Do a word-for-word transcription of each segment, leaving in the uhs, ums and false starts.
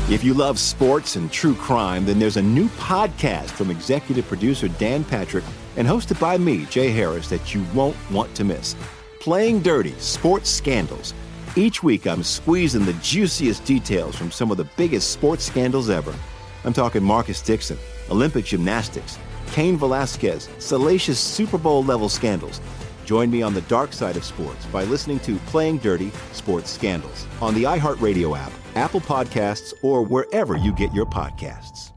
If you love sports and true crime, then there's a new podcast from executive producer Dan Patrick and hosted by me, Jay Harris, that you won't want to miss. Playing Dirty: Sports Scandals. Each week, I'm squeezing the juiciest details from some of the biggest sports scandals ever. I'm talking Marcus Dixon, Olympic gymnastics, Cain Velasquez, salacious Super Bowl-level scandals. Join me on the dark side of sports by listening to Playing Dirty: Sports Scandals on the iHeartRadio app, Apple Podcasts, or wherever you get your podcasts.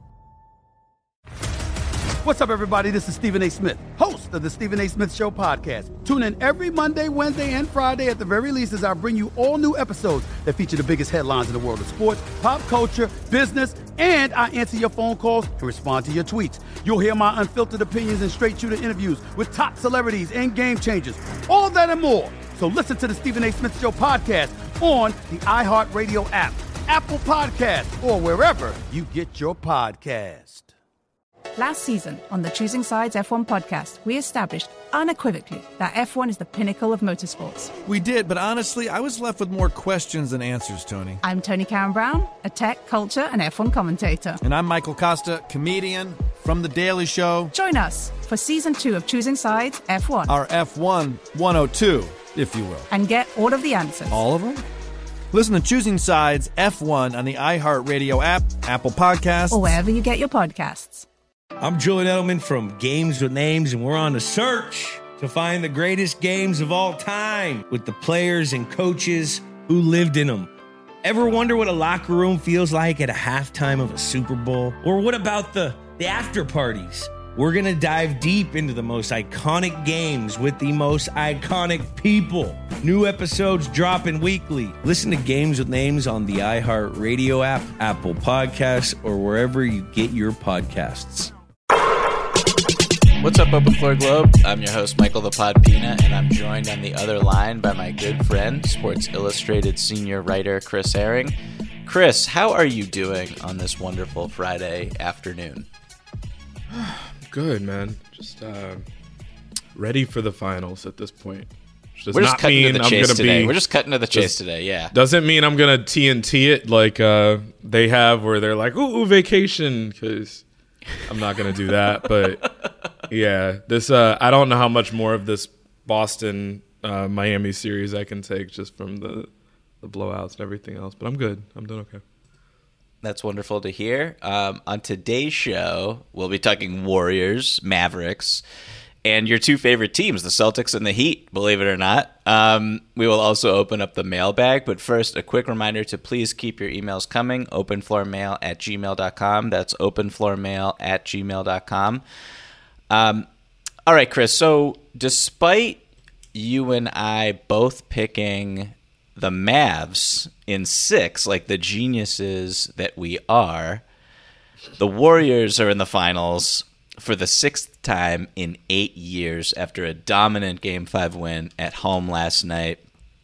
What's up, everybody? This is Stephen A. Smith, host of the Stephen A. Smith Show podcast. Tune in every Monday, Wednesday, and Friday at the very least as I bring you all new episodes that feature the biggest headlines in the world of sports, pop culture, business, and I answer your phone calls and respond to your tweets. You'll hear my unfiltered opinions and straight-shooter interviews with top celebrities and game changers. All that and more. So listen to the Stephen A. Smith Show podcast on the iHeartRadio app, Apple Podcasts, or wherever you get your podcast. Last season on the Choosing Sides F one podcast, we established unequivocally that F one is the pinnacle of motorsports. We did, but honestly, I was left with more questions than answers, Tony. I'm Tony Karen Brown, a tech, culture, and F one commentator. And I'm Michael Costa, comedian from The Daily Show. Join us for season two of Choosing Sides F one. Our F one one oh two, if you will. And get all of the answers. All of them? Listen to Choosing Sides F one on the iHeartRadio app, Apple Podcasts, or wherever you get your podcasts. I'm Julian Edelman from Games with Names, and we're on a search to find the greatest games of all time with the players and coaches who lived in them. Ever wonder what a locker room feels like at a halftime of a Super Bowl? Or what about the, the after parties? We're going to dive deep into the most iconic games with the most iconic people. New episodes dropping weekly. Listen to Games with Names on the iHeartRadio app, Apple Podcasts, or wherever you get your podcasts. What's up, Open Floor Globe? I'm your host, Michael the Pod Pina, and I'm joined on the other line by my good friend, Sports Illustrated senior writer Chris Herring. Chris, how are you doing on this wonderful Friday afternoon? Good, man. Just uh, ready for the finals at this point. Does We're just cutting to the chase today. Be, We're just cutting to the chase today, yeah. Doesn't mean I'm going to T N T it like uh, they have where they're like, ooh, ooh vacation, because I'm not going to do that. But, yeah, this uh, I don't know how much more of this Boston-Miami uh, series I can take just from the, the blowouts and everything else. But I'm good. I'm doing okay. That's wonderful to hear. Um, on today's show, we'll be talking Warriors, Mavericks, and your two favorite teams, the Celtics and the Heat, believe it or not. Um, we will also open up the mailbag, but first, a quick reminder to please keep your emails coming, openfloormail at gmail dot com. That's openfloormail at gmail dot com. Um, all right, Chris, so despite you and I both picking the Mavs in six, like the geniuses that we are, the Warriors are in the finals for the sixth time in eight years after a dominant Game five win at home last night.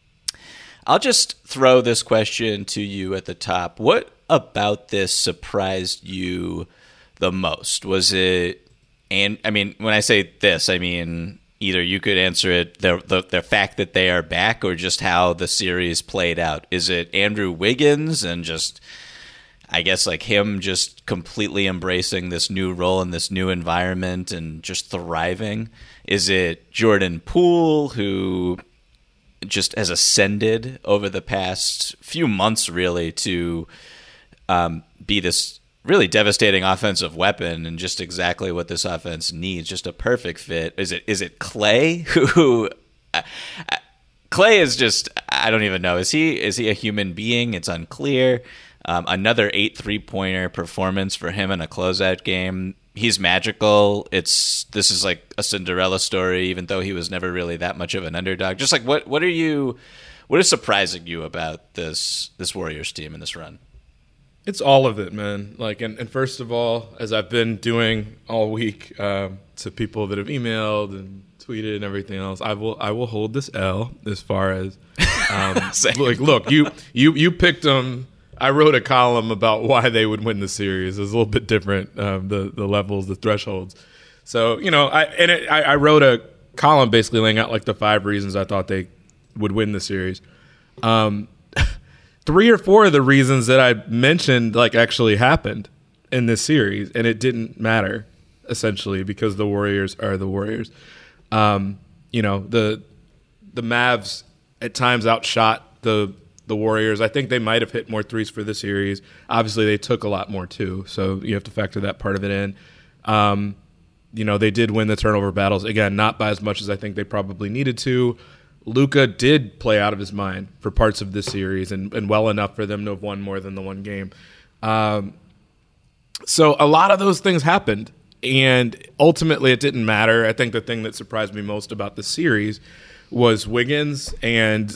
I'll just throw this question to you at the top. What about this surprised you the most? Was it, and I mean, when I say this, I mean either you could answer it, the, the the fact that they are back, or just how the series played out. Is it Andrew Wiggins and just, I guess, like him just completely embracing this new role in this new environment and just thriving? Is it Jordan Poole, who just has ascended over the past few months, really, to um, be this really devastating offensive weapon and just exactly what this offense needs, just a perfect fit? Is it is it Clay, who uh, Clay is just, I don't even know. Is he is he a human being? It's unclear. Um, another eight three-pointer performance for him in a closeout game. He's magical. It's this is like a Cinderella story, even though he was never really that much of an underdog. Just like what what are you what is surprising you about this this Warriors team in this run? It's all of it, man. Like, and, and first of all, as I've been doing all week uh, to people that have emailed and tweeted and everything else, I will I will hold this L as far as um, like, look, you you you picked them. I wrote a column about why they would win the series. It was a little bit different, um, the the levels, the thresholds. So, you know, I and it, I, I wrote a column basically laying out like the five reasons I thought they would win the series. Um, three or four of the reasons that I mentioned like actually happened in this series, and it didn't matter essentially because the Warriors are the Warriors. Um, you know, the the Mavs at times outshot the the Warriors. I think they might have hit more threes for the series. Obviously, they took a lot more too, so you have to factor that part of it in. Um, you know, they did win the turnover battles. Again, not by as much as I think they probably needed to. Luka did play out of his mind for parts of this series and, and well enough for them to have won more than the one game. Um, so a lot of those things happened, and ultimately it didn't matter. I think the thing that surprised me most about the series was Wiggins and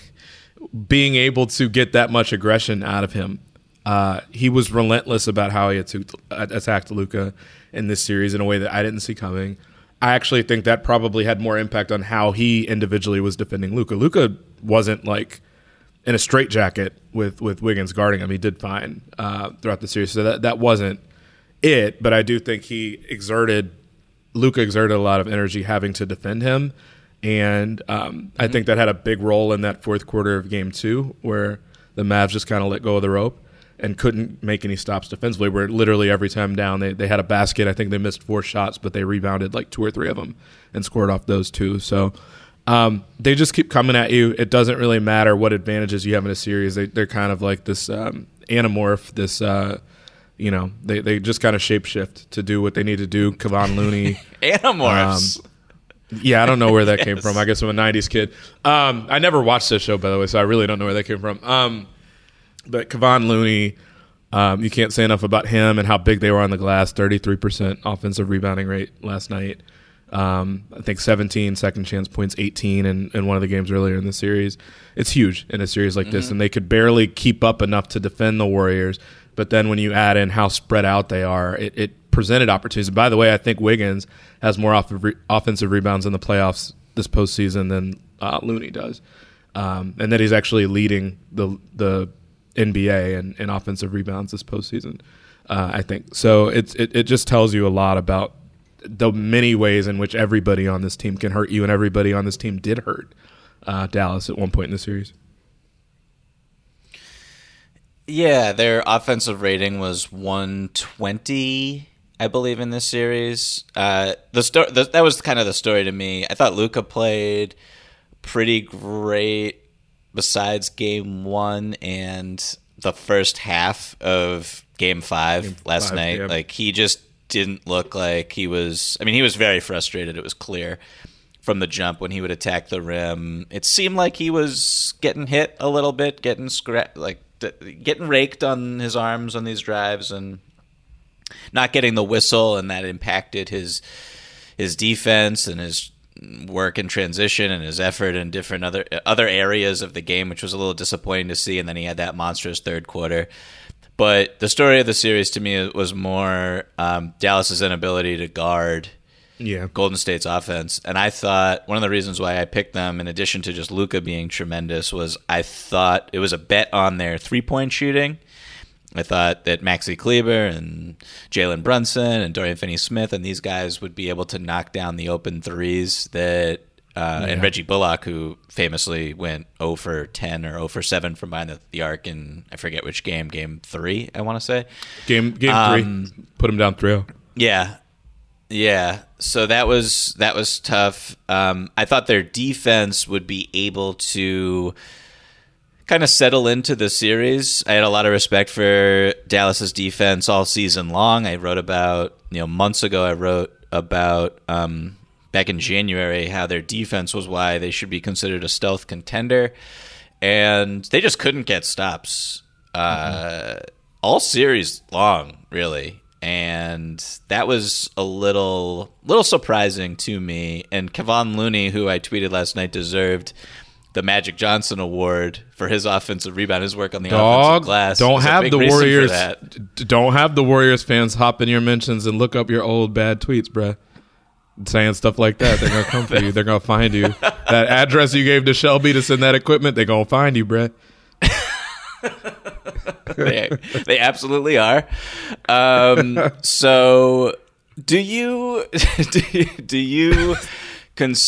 being able to get that much aggression out of him. Uh, he was relentless about how he attacked, attacked Luka in this series in a way that I didn't see coming. I actually think that probably had more impact on how he individually was defending Luka. Luka wasn't like in a straitjacket with, with Wiggins guarding him. He did fine uh, throughout the series, so that, that wasn't it. But I do think he exerted, Luka exerted a lot of energy having to defend him. And um, mm-hmm. I think that had a big role in that fourth quarter of game two where the Mavs just kind of let go of the rope and couldn't make any stops defensively, where literally every time down they, they had a basket. I think they missed four shots, but they rebounded like two or three of them and scored off those two. So um, they just keep coming at you. It doesn't really matter what advantages you have in a series. They, they're kind of like this um, anamorph, this, uh, you know, they, they just kind of shapeshift to do what they need to do. Kevon Looney. Anamorphs. Um, yeah, I don't know where that yes. came from. I guess I'm a nineties kid. Um, I never watched this show, by the way, so I really don't know where that came from. Um, But Kevon Looney, um, you can't say enough about him and how big they were on the glass. thirty-three percent offensive rebounding rate last night. Um, I think seventeen second chance points, eighteen in, in one of the games earlier in the series. It's huge in a series like mm-hmm. this, and they could barely keep up enough to defend the Warriors. But then when you add in how spread out they are, it, it presented opportunities. And by the way, I think Wiggins has more off- offensive rebounds in the playoffs this postseason than uh, Looney does. Um, and that he's actually leading the the N B A and, and offensive rebounds this postseason, uh, I think. So it's, it, it just tells you a lot about the many ways in which everybody on this team can hurt you, and everybody on this team did hurt uh, Dallas at one point in the series. Yeah, their offensive rating was one twenty, I believe, in this series. Uh, the sto- the, that was kind of the story to me. I thought Luka played pretty great besides game one and the first half of game five game last five, night. Yeah. Like, he just didn't look like he was – I mean, he was very frustrated. It was clear from the jump when he would attack the rim. It seemed like he was getting hit a little bit, getting scra- like getting raked on his arms on these drives and not getting the whistle, and that impacted his his defense and his work in transition and his effort in different other other areas of the game, which was a little disappointing to see. And then he had that monstrous third quarter. But the story of the series to me was more um, Dallas's inability to guard yeah. Golden State's offense. And I thought one of the reasons why I picked them, in addition to just Luka being tremendous, was I thought it was a bet on their three-point shooting. I thought that Maxi Kleber and Jalen Brunson and Dorian Finney-Smith and these guys would be able to knock down the open threes that uh, yeah. and Reggie Bullock, who famously went zero for ten or zero for seven from behind the, the arc in, I forget which game, game three, I want to say. Game game um, three, put him down three oh. Yeah. Yeah, so that was that was tough. Um, I thought their defense would be able to kind of settle into the series. I had a lot of respect for Dallas's defense all season long. I wrote about, you know, months ago, I wrote about um, back in January how their defense was why they should be considered a stealth contender. And they just couldn't get stops uh, mm-hmm. all series long, really. And that was a little little surprising to me. And Kevon Looney, who I tweeted last night, deserved the Magic Johnson Award for his offensive rebound, his work on the Dog, offensive glass. Don't have the Warriors. Don't have the Warriors fans hop in your mentions and look up your old bad tweets, bruh. Saying stuff like that, they're gonna come for you. They're gonna find you. That address you gave to Shelby to send that equipment, they're gonna find you, bruh. they, they absolutely are. Um, so, do you do you, do you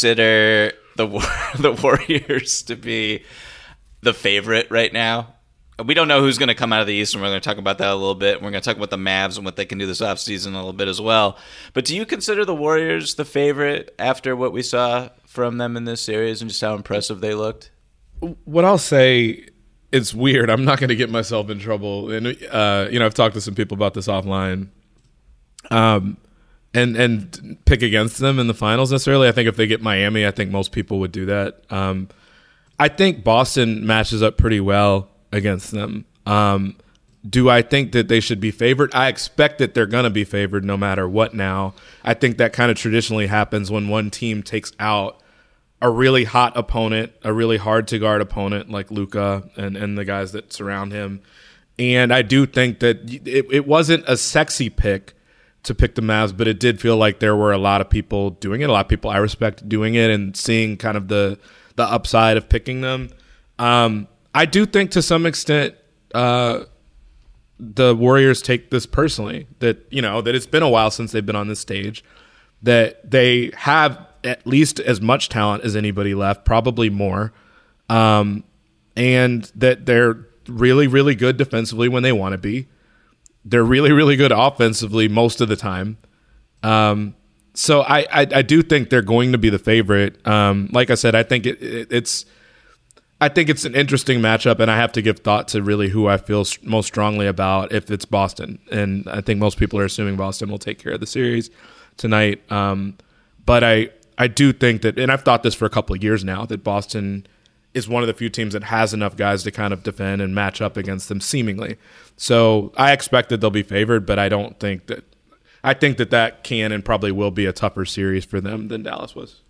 consider the the Warriors to be the favorite right now we don't know who's going to come out of the East, and we're going to talk about that a little bit. We're going to talk about the Mavs and what they can do this offseason a little bit as well. But do you consider the Warriors the favorite after what we saw from them in this series and just how impressive they looked? What I'll say, it's weird. I'm not going to get myself in trouble. And, uh, you know, I've talked to some people about this offline. Um, and and pick against them in the finals necessarily. I think if they get Miami, I think most people would do that. Um, I think Boston matches up pretty well against them. Um, do I think that they should be favored? I expect that they're going to be favored no matter what now. I think that kind of traditionally happens when one team takes out a really hot opponent, a really hard-to-guard opponent like Luka and, and the guys that surround him. And I do think that it, it wasn't a sexy pick to pick the Mavs, but it did feel like there were a lot of people doing it, a lot of people I respect doing it and seeing kind of the the upside of picking them. Um, I do think to some extent uh, the Warriors take this personally, that, you know, that it's been a while since they've been on this stage, that they have at least as much talent as anybody left, probably more, um, and that they're really, really good defensively when they want to be. They're really, really good offensively most of the time. Um, so I, I, I do think they're going to be the favorite. Um, like I said, I think it, it, it's I think it's an interesting matchup, and I have to give thought to really who I feel most strongly about if it's Boston. And I think most people are assuming Boston will take care of the series tonight. Um, but I, I do think that, and I've thought this for a couple of years now, that Boston is one of the few teams that has enough guys to kind of defend and match up against them seemingly. So I expect that they'll be favored, but I don't think that – I think that that can and probably will be a tougher series for them than Dallas was.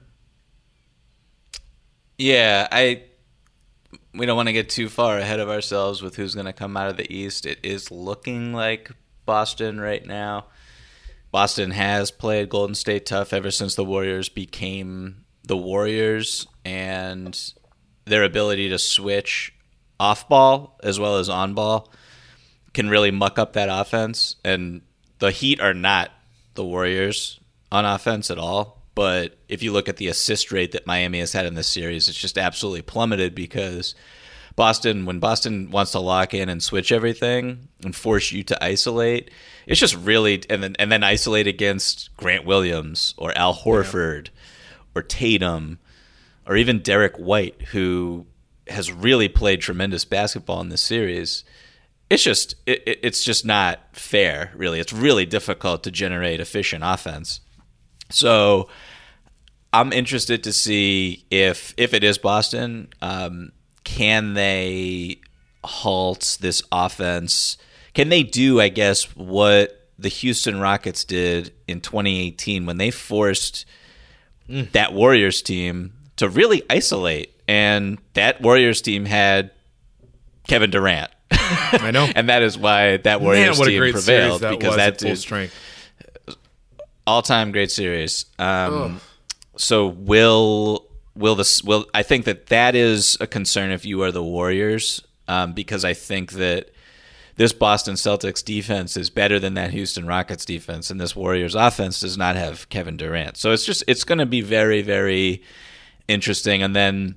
Yeah, I we don't want to get too far ahead of ourselves with who's going to come out of the East. It is looking like Boston right now. Boston has played Golden State tough ever since the Warriors became the Warriors, and their ability to switch off ball as well as on ball can really muck up that offense. And the Heat are not the Warriors on offense at all. But if you look at the assist rate that Miami has had in this series, it's just absolutely plummeted because Boston, when Boston wants to lock in and switch everything and force you to isolate, it's just really, and then, and then isolate against Grant Williams or Al Horford yeah. or Tatum, or even Derek White, who has really played tremendous basketball in this series. It's just it, it's just not fair, really. It's really difficult to generate efficient offense. So I'm interested to see if if it is Boston, um, can they halt this offense? Can they do, I guess, what the Houston Rockets did in twenty eighteen when they forced mm. that Warriors team to really isolate, and that Warriors team had Kevin Durant. I know, and that is why that Warriors Man, team prevailed, that because that full dude, strength, all-time great series. Um, so will will this will I think that that is a concern if you are the Warriors, um, because I think that this Boston Celtics defense is better than that Houston Rockets defense, and this Warriors offense does not have Kevin Durant. So it's just it's going to be very, very interesting. And then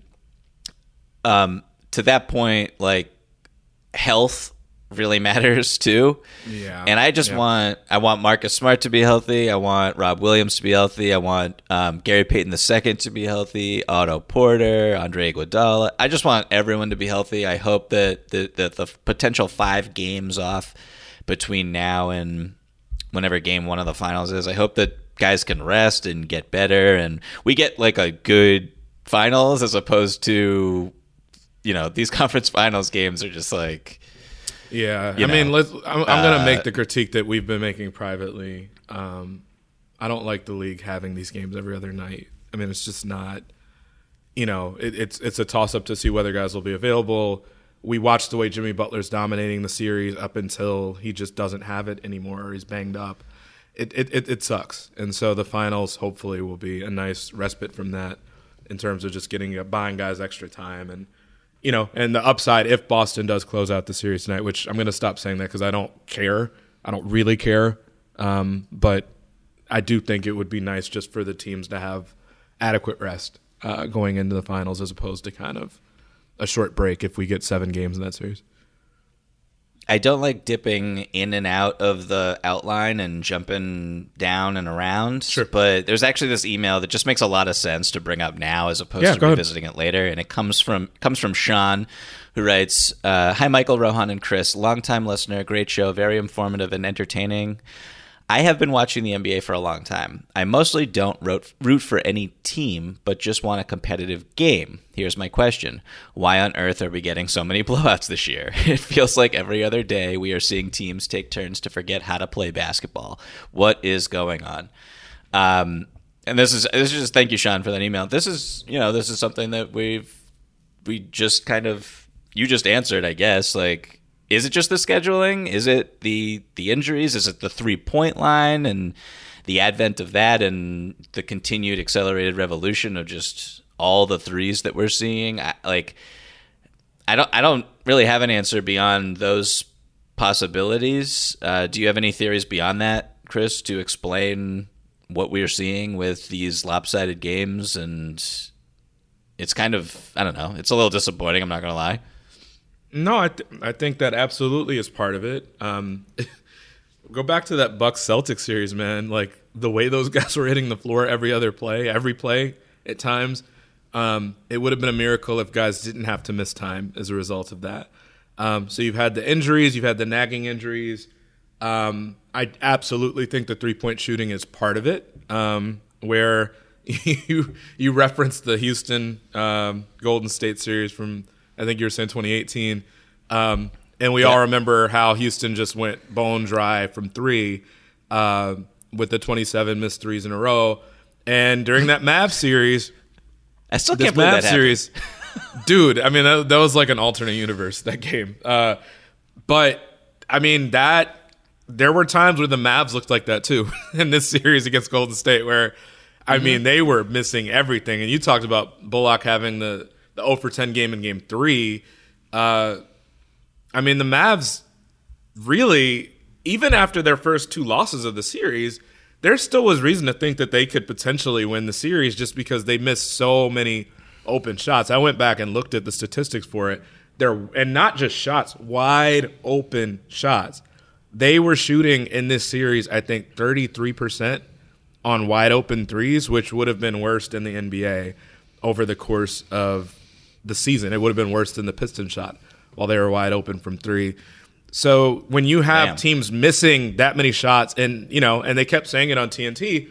um, to that point, like, health really matters too. Yeah. And I just yeah. want I want Marcus Smart to be healthy. I want Rob Williams to be healthy. I want um, Gary Payton the second to be healthy. Otto Porter, Andre Iguodala. I just want everyone to be healthy. I hope that the, that the potential five games off between now and whenever game one of the finals is, I hope that guys can rest and get better, and we get like a good finals as opposed to, you know, these conference finals games are just like. Yeah, you I know, mean, let's. I'm, I'm going to uh, make the critique that we've been making privately. Um, I don't like the league having these games every other night. I mean, it's just not. You know, it, it's it's a toss up to see whether guys will be available. We watched the way Jimmy Butler's dominating the series up until he just doesn't have it anymore, or he's banged up. It it it, it sucks, and so the finals hopefully will be a nice respite from that in terms of just getting buying guys extra time. And you know, and the upside, if Boston does close out the series tonight, which I'm going to stop saying that because I don't care. I don't really care. Um, but I do think it would be nice just for the teams to have adequate rest uh, going into the finals as opposed to kind of a short break if we get seven games in that series. I don't like dipping in and out of the outline and jumping down and around. Sure. But there's actually this email that just makes a lot of sense to bring up now as opposed Yeah, to go ahead. revisiting it later. And it comes from comes from Sean, who writes, uh, Hi, Michael, Rohan, and Chris. Longtime listener, great show, very informative and entertaining. I have been watching the N B A for a long time. I mostly don't root, root for any team, but just want a competitive game. Here's my question. Why on earth are we getting so many blowouts this year? It feels like every other day we are seeing teams take turns to forget how to play basketball. What is going on? Um, and this is this is just thank you, Sean, for that email. This is, you know, this is something that we've we just kind of you just answered, I guess, like, is it just the scheduling? Is it the the injuries? Is it the three-point line and the advent of that and the continued accelerated revolution of just all the threes that we're seeing? I, like, I don't I don't really have an answer beyond those possibilities. Uh, do you have any theories beyond that, Chris, to explain what we are seeing with these lopsided games? And it's kind of, I don't know, it's a little disappointing, I'm not going to lie. No, I th- I think that absolutely is part of it. Um, go back to that Bucks Celtics series, man. Like, the way those guys were hitting the floor every other play, every play at times, um, it would have been a miracle if guys didn't have to miss time as a result of that. Um, so you've had the injuries, you've had the nagging injuries. Um, I absolutely think the three-point shooting is part of it, um, where you you referenced the Houston um, Golden State series from, I think you were saying twenty eighteen. Um, and we yeah. all remember how Houston just went bone dry from three uh, with the twenty-seven missed threes in a row. And during that Mavs series, I still this can't believe Mavs that series, dude, I mean, that, that was like an alternate universe, that game. Uh, but, I mean, that there were times where the Mavs looked like that too in this series against Golden State where, I mm-hmm. mean, they were missing everything. And you talked about Bullock having the – the oh for ten game in game three. Uh, I mean, the Mavs really, even after their first two losses of the series, there still was reason to think that they could potentially win the series just because they missed so many open shots. I went back and looked at the statistics for it. They're, and not just shots, wide open shots. They were shooting in this series, I think, thirty-three percent on wide open threes, which would have been worst in the N B A over the course of the season. It would have been worse than the Pistons shot while they were wide open from three. So when you have Damn. teams missing that many shots, and you know, and they kept saying it on T N T,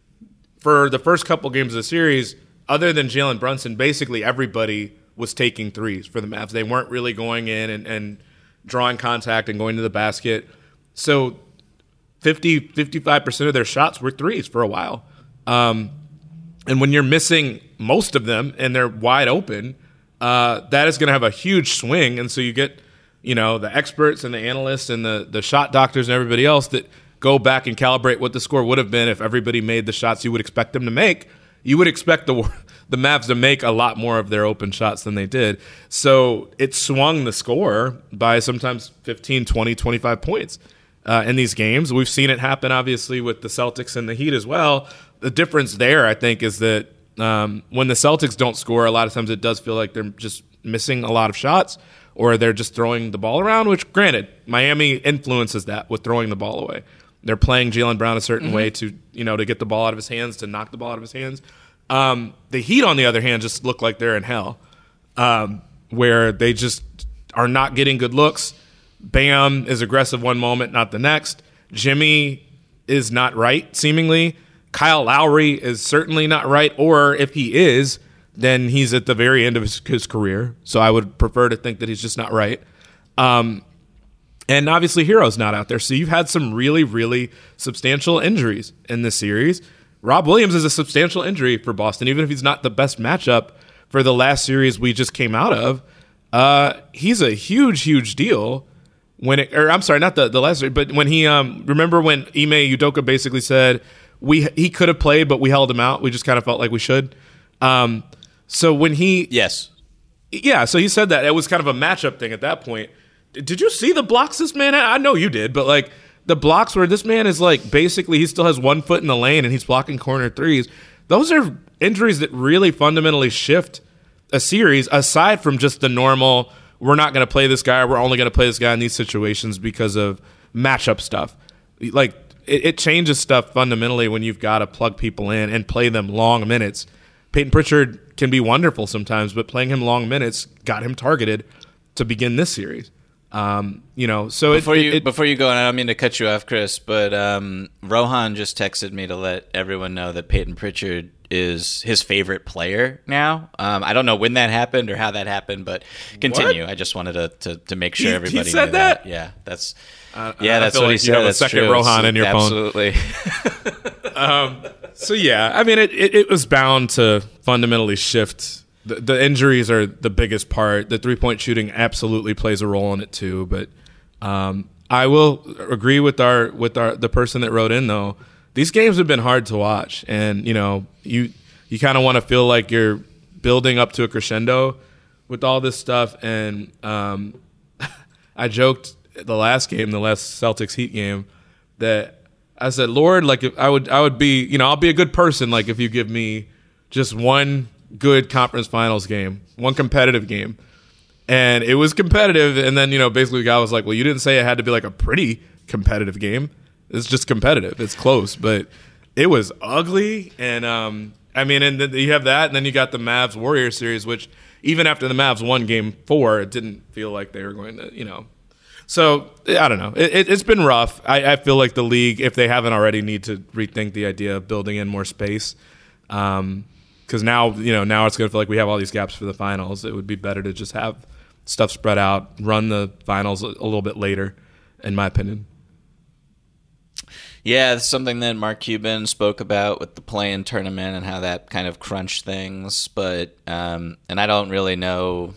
for the first couple games of the series, other than Jalen Brunson, basically everybody was taking threes for the Mavs. They weren't really going in and, and drawing contact and going to the basket. So fifty, fifty-five percent of their shots were threes for a while. Um, and when you're missing most of them and they're wide open, Uh, that is going to have a huge swing, and so you get, you know, the experts and the analysts and the the shot doctors and everybody else that go back and calibrate what the score would have been if everybody made the shots you would expect them to make. You would expect the the Mavs to make a lot more of their open shots than they did. So it swung the score by sometimes fifteen, twenty, twenty-five points uh, in these games. We've seen it happen, obviously, with the Celtics and the Heat as well. The difference there, I think, is that Um, when the Celtics don't score, a lot of times it does feel like they're just missing a lot of shots or they're just throwing the ball around, which, granted, Miami influences that with throwing the ball away. They're playing Jaylen Brown a certain mm-hmm. way to, you know, to get the ball out of his hands, to knock the ball out of his hands. Um, the Heat, on the other hand, just look like they're in hell, um, where they just are not getting good looks. Bam is aggressive one moment, not the next. Jimmy is not right, seemingly. Kyle Lowry is certainly not right, or if he is, then he's at the very end of his, his career. So I would prefer to think that he's just not right. Um, and obviously Hero's not out there. So you've had some really, really substantial injuries in this series. Rob Williams is a substantial injury for Boston, even if he's not the best matchup for the last series we just came out of. Uh, he's a huge, huge deal. When it, or I'm sorry, not the, the last series, but when he, um, remember when Ime Udoka basically said, We he could have played, but we held him out. We just kind of felt like we should. Um, so when he yes, yeah, so he said that it was kind of a matchup thing at that point. Did you see the blocks this man had? I know you did, but like the blocks where this man is like basically he still has one foot in the lane and he's blocking corner threes. Those are injuries that really fundamentally shift a series aside from just the normal we're not going to play this guy, or we're only going to play this guy in these situations because of matchup stuff. Like, it, it changes stuff fundamentally when you've got to plug people in and play them long minutes. Peyton Pritchard can be wonderful sometimes, but playing him long minutes got him targeted to begin this series. Um, you know, so before it, you it, before you go, and I don't mean to cut you off, Chris, but um, Rohan just texted me to let everyone know that Peyton Pritchard is his favorite player now. Um, I don't know when that happened or how that happened, but continue. What? I just wanted to, to, to make sure He- he everybody said knew that? that. Yeah, that's Uh, yeah, I that's feel what like he you said. have a That's second true. Rohan in your phone. Absolutely. So yeah, I mean, it, it, it was bound to fundamentally shift. The, the injuries are the biggest part. The three point shooting absolutely plays a role in it too. But um, I will agree with our with our the person that wrote in though. These games have been hard to watch, and you know you you kind of want to feel like you're building up to a crescendo with all this stuff. And um, I joked the last game, the last Celtics Heat game, that I said, Lord, like if I would, I would be, you know, I'll be a good person. Like if you give me just one good conference finals game, one competitive game. And it was competitive. And then, you know, basically the guy was like, well, you didn't say it had to be like a pretty competitive game. It's just competitive. It's close, but it was ugly. And, um, I mean, and then you have that, and then you got the Mavs Warriors series, which even after the Mavs won game four, it didn't feel like they were going to, you know, so I don't know. It, it, it's been rough. I, I feel like the league, if they haven't already, need to rethink the idea of building in more space. Um, because now, you know, now it's going to feel like we have all these gaps for the finals. It would be better to just have stuff spread out, run the finals a, a little bit later, in my opinion. Yeah, it's something that Mark Cuban spoke about with the play-in tournament and how that kind of crunched things. But um, and I don't really know.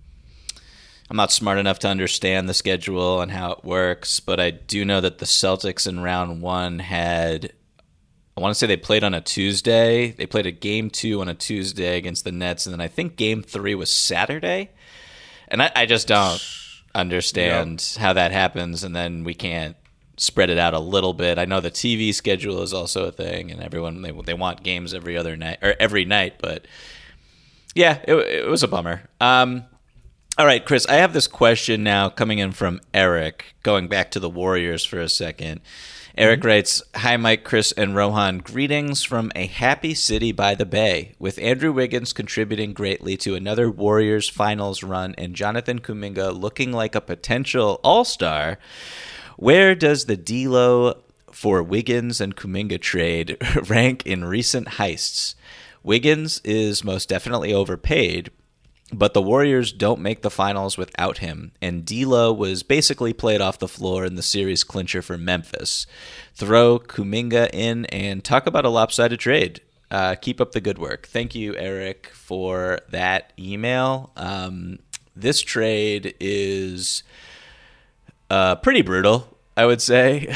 I'm not smart enough to understand the schedule and how it works, but I do know that the Celtics in round one had, I want to say they played on a Tuesday. They played a game two on a Tuesday against the Nets, and then I think game three was Saturday. And I, I just don't understand yep. how that happens, and then we can't spread it out a little bit. I know the T V schedule is also a thing, and everyone, they, they want games every other night, or every night, but yeah, it, it was a bummer. Um, All right, Chris, I have this question now coming in from Eric, going back to the Warriors for a second. Eric mm-hmm. writes, hi, Mike, Chris, and Rohan. Greetings from a happy city by the bay. With Andrew Wiggins contributing greatly to another Warriors finals run and Jonathan Kuminga looking like a potential all-star, where does the D'Lo for Wiggins and Kuminga trade rank in recent heists? Wiggins is most definitely overpaid, but the Warriors don't make the finals without him, and D'Lo was basically played off the floor in the series clincher for Memphis. Throw Kuminga in and talk about a lopsided trade. Uh, keep up the good work. Thank you, Eric, for that email. Um, this trade is uh, pretty brutal, I would say,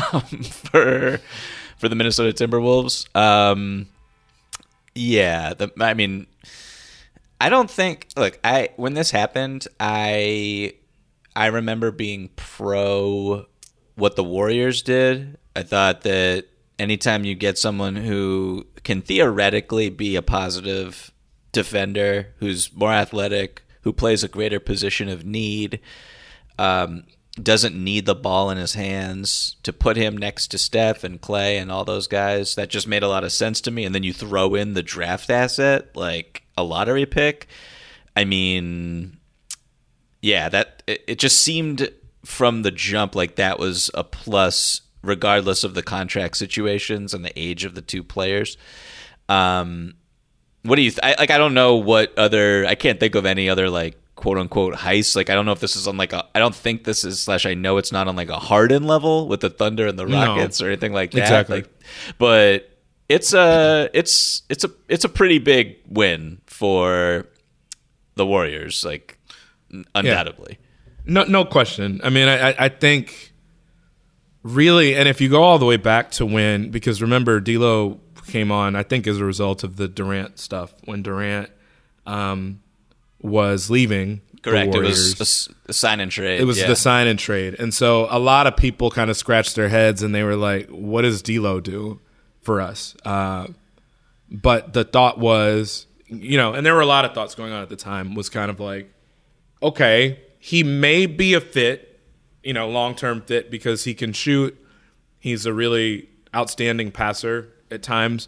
for for the Minnesota Timberwolves. Um, yeah, the, I mean... I don't think. Look, I when this happened, I I remember being pro what the Warriors did. I thought that anytime you get someone who can theoretically be a positive defender, who's more athletic, who plays a greater position of need, um, doesn't need the ball in his hands, to put him next to Steph and Clay and all those guys, that just made a lot of sense to me. And then you throw in the draft asset, like a lottery pick. I mean, yeah, that it, it just seemed from the jump like that was a plus, regardless of the contract situations and the age of the two players. Um, what do you th- I, like? I don't know what other. I can't think of any other like quote unquote heist. Like I don't know if this is on like a. I don't think this is slash. I know it's not on like a Harden level with the Thunder and the Rockets no, or anything like that. Exactly. Like, but. It's a it's it's a it's a pretty big win for the Warriors, like undoubtedly. Yeah. No, no question. I mean, I, I think really, and if you go all the way back to when, because remember, D'Lo came on, I think, as a result of the Durant stuff when Durant um, was leaving. Correct. It was a, a sign and trade. It was yeah. the sign and trade, and so a lot of people kind of scratched their heads and they were like, "What does D'Lo do for us?" Uh, but the thought was, you know, and there were a lot of thoughts going on at the time, was kind of like, okay, he may be a fit, you know, long-term fit because he can shoot. He's a really outstanding passer at times.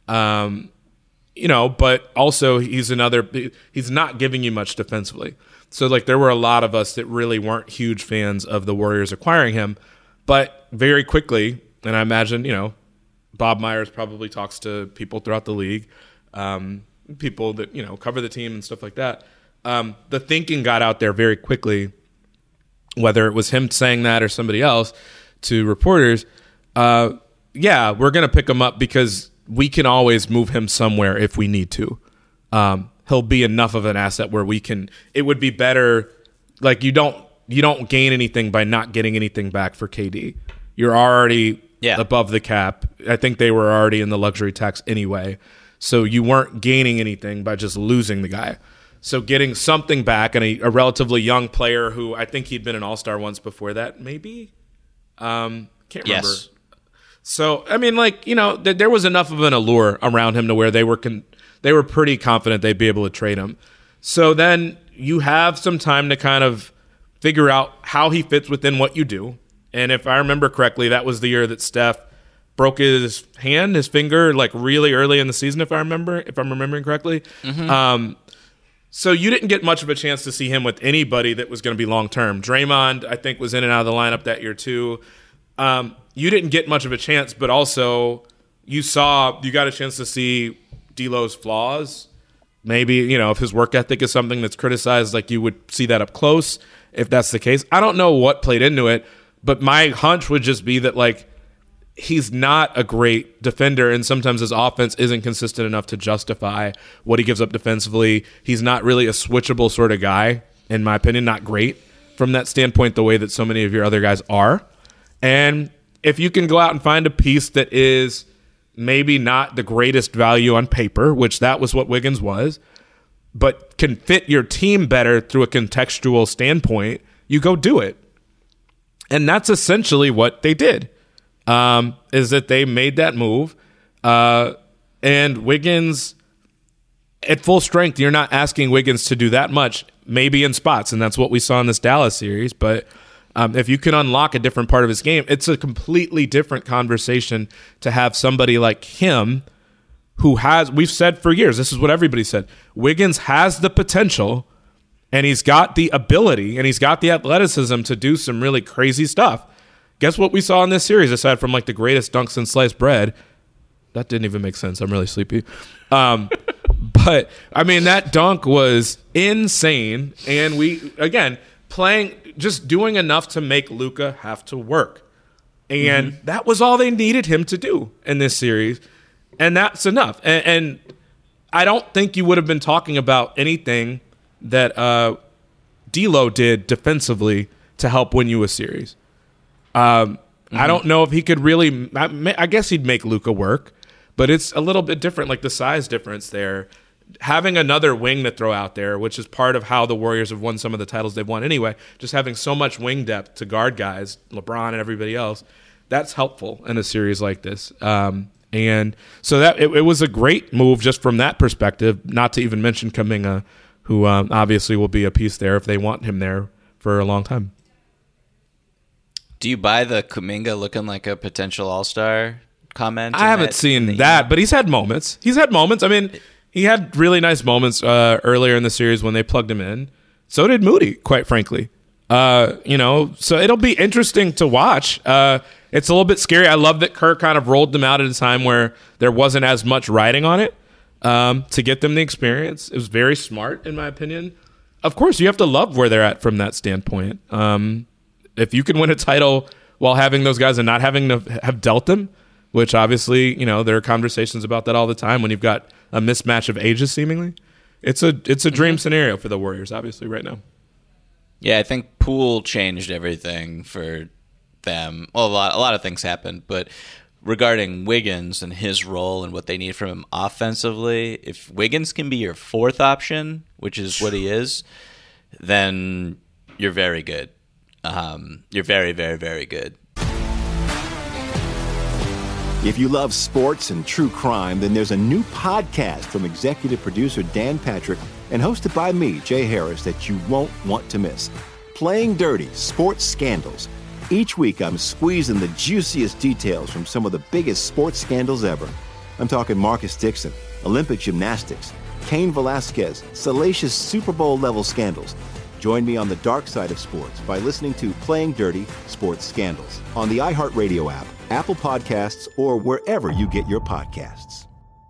Um, you know, but also he's another, he's not giving you much defensively. So, like, there were a lot of us that really weren't huge fans of the Warriors acquiring him. But very quickly, and I imagine, you know, Bob Myers probably talks to people throughout the league, um, people that, you know, cover the team and stuff like that. Um, the thinking got out there very quickly, whether it was him saying that or somebody else to reporters. Uh, yeah, we're going to pick him up because we can always move him somewhere if we need to. Um, he'll be enough of an asset where we can, it would be better. Like you don't, you don't gain anything by not getting anything back for K D. You're already yeah. above the cap. I think they were already in the luxury tax anyway. So you weren't gaining anything by just losing the guy. So getting something back and a, a relatively young player who I think he'd been an all-star once before that, maybe? Um, can't remember. Yes. So, I mean, like, you know, th- there was enough of an allure around him to where they were con- they were pretty confident they'd be able to trade him. So then you have some time to kind of figure out how he fits within what you do. And if I remember correctly, that was the year that Steph broke his hand, his finger, like really early in the season, if I remember, if I'm remembering correctly. Mm-hmm. Um, so you didn't get much of a chance to see him with anybody that was going to be long-term. Draymond, I think, was in and out of the lineup that year too. Um, you didn't get much of a chance, but also you saw, you got a chance to see D'Lo's flaws. Maybe, you know, if his work ethic is something that's criticized, like you would see that up close if that's the case. I don't know what played into it, but my hunch would just be that, like, he's not a great defender, and sometimes his offense isn't consistent enough to justify what he gives up defensively. He's not really a switchable sort of guy, in my opinion, not great from that standpoint, the way that so many of your other guys are. And if you can go out and find a piece that is maybe not the greatest value on paper, which that was what Wiggins was, but can fit your team better through a contextual standpoint, you go do it. And that's essentially what they did, um, is that they made that move. Uh, and Wiggins, at full strength, you're not asking Wiggins to do that much, maybe in spots, and that's what we saw in this Dallas series. But um, if you can unlock a different part of his game, it's a completely different conversation to have somebody like him who has, we've said for years, this is what everybody said, Wiggins has the potential and he's got the ability and he's got the athleticism to do some really crazy stuff. Guess what we saw in this series, aside from like the greatest dunks in sliced bread? That didn't even make sense. I'm really sleepy. Um, but, I mean, that dunk was insane. And we, again, playing, just doing enough to make Luka have to work. And mm-hmm. that was all they needed him to do in this series. And that's enough. And, and I don't think you would have been talking about anything that uh, D'Lo did defensively to help win you a series. Um, mm-hmm. I don't know if he could really. I, I guess he'd make Luka work, but it's a little bit different, like the size difference there. Having another wing to throw out there, which is part of how the Warriors have won some of the titles they've won anyway, just having so much wing depth to guard guys, LeBron and everybody else, that's helpful in a series like this. Um, and so that it, it was a great move just from that perspective, not to even mention Kuminga, who um, obviously will be a piece there if they want him there for a long time. Do you buy the Kuminga looking like a potential all-star comment? I haven't that, seen that, but he's had moments. He's had moments. I mean, he had really nice moments uh, earlier in the series when they plugged him in. So did Moody, quite frankly. Uh, you know, so it'll be interesting to watch. Uh, it's a little bit scary. I love that Kerr kind of rolled them out at a time where there wasn't as much riding on it um, to get them the experience. It was very smart, in my opinion. Of course, you have to love where they're at from that standpoint. Um, if you can win a title while having those guys and not having to have dealt them, which obviously, you know, there are conversations about that all the time when you've got a mismatch of ages, seemingly. It's a it's a dream mm-hmm. scenario for the Warriors, obviously, right now. Yeah, I think Poole changed everything for them. Well, a lot, a lot of things happened, but regarding Wiggins and his role and what they need from him offensively, if Wiggins can be your fourth option, which is what he is, then you're very good. Um, you're very, very, very good. If you love sports and true crime, then there's a new podcast from executive producer Dan Patrick and hosted by me, Jay Harris, that you won't want to miss. Playing Dirty: Sports Scandals. Each week, I'm squeezing the juiciest details from some of the biggest sports scandals ever. I'm talking Marcus Dixon, Olympic gymnastics, Cain Velasquez, salacious Super Bowl-level scandals. Join me on the dark side of sports by listening to Playing Dirty: Sports Scandals on the iHeartRadio app, Apple Podcasts, or wherever you get your podcasts.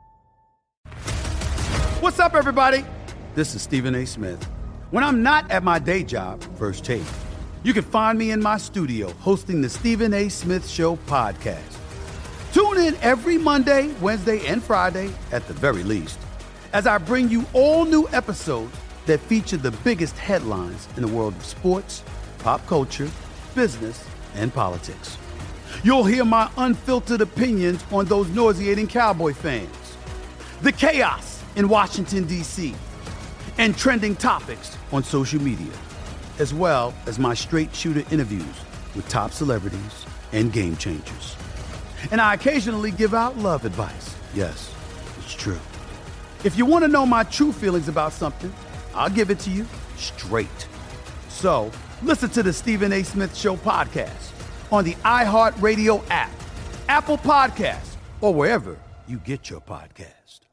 What's up, everybody? This is Stephen A. Smith. When I'm not at my day job, First Take, you can find me in my studio hosting the Stephen A. Smith Show podcast. Tune in every Monday, Wednesday, and Friday, at the very least, as I bring you all new episodes that feature the biggest headlines in the world of sports, pop culture, business, and politics. You'll hear my unfiltered opinions on those nauseating Cowboy fans, the chaos in Washington, D C, and trending topics on social media, as well as my straight shooter interviews with top celebrities and game changers. And I occasionally give out love advice. Yes, it's true. If you want to know my true feelings about something, I'll give it to you straight. So, listen to the Stephen A. Smith Show podcast on the iHeartRadio app, Apple Podcasts, or wherever you get your podcast.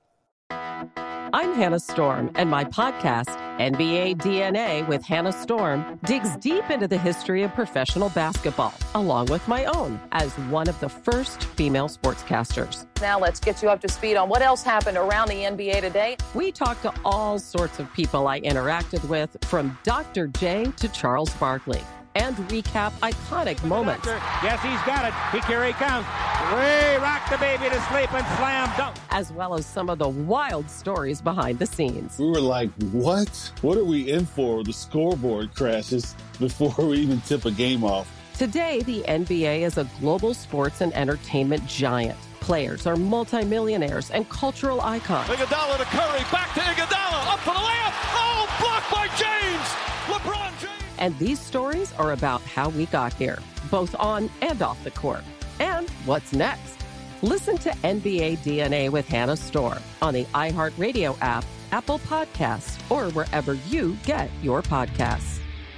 I'm Hannah Storm, and my podcast, N B A D N A with Hannah Storm, digs deep into the history of professional basketball, along with my own, as one of the first female sportscasters. Now let's get you up to speed on what else happened around the N B A today. We talk to all sorts of people I interacted with, from Doctor J to Charles Barkley, and recap iconic moments. Yes, he's got it. Here he comes. Way rock the baby to sleep and slam dunk. As well as some of the wild stories behind the scenes. We were like, what? What are we in for? The scoreboard crashes before we even tip a game off. Today, the N B A is a global sports and entertainment giant. Players are multimillionaires and cultural icons. Iguodala to Curry, back to Iguodala, up for the layup. Oh, blocked by James. LeBron James. And these stories are about how we got here, both on and off the court. And what's next? Listen to N B A D N A with Hannah Storm on the iHeartRadio app, Apple Podcasts, or wherever you get your podcasts.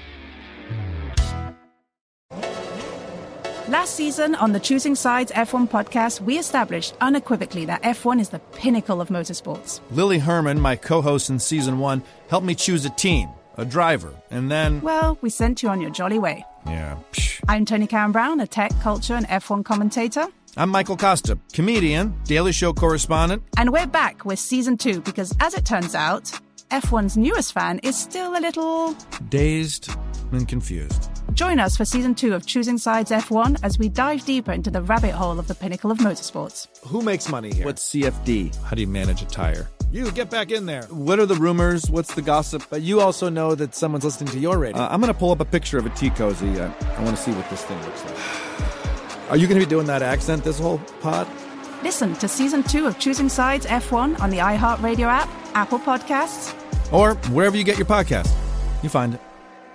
Last season on the Choosing Sides F one podcast, we established unequivocally that F one is the pinnacle of motorsports. Lily Herman, my co-host in season one, helped me choose a team, a driver, and then... Well, we sent you on your jolly way. Yeah, psh. I'm Tony Karen Brown, a tech, culture, and F one commentator. I'm Michael Costa, comedian, Daily Show correspondent. And we're back with season two because, as it turns out, F one's newest fan is still a little... dazed and confused. Join us for season two of Choosing Sides F one as we dive deeper into the rabbit hole of the pinnacle of motorsports. Who makes money here? What's C F D? How do you manage a tire? You, get back in there. What are the rumors? What's the gossip? But you also know that someone's listening to your radio. Uh, I'm going to pull up a picture of a tea cozy. Uh, I want to see what this thing looks like. Are you going to be doing that accent this whole pod? Listen to season two of Choosing Sides F one on the iHeartRadio app, Apple Podcasts, or wherever you get your podcast. You find it.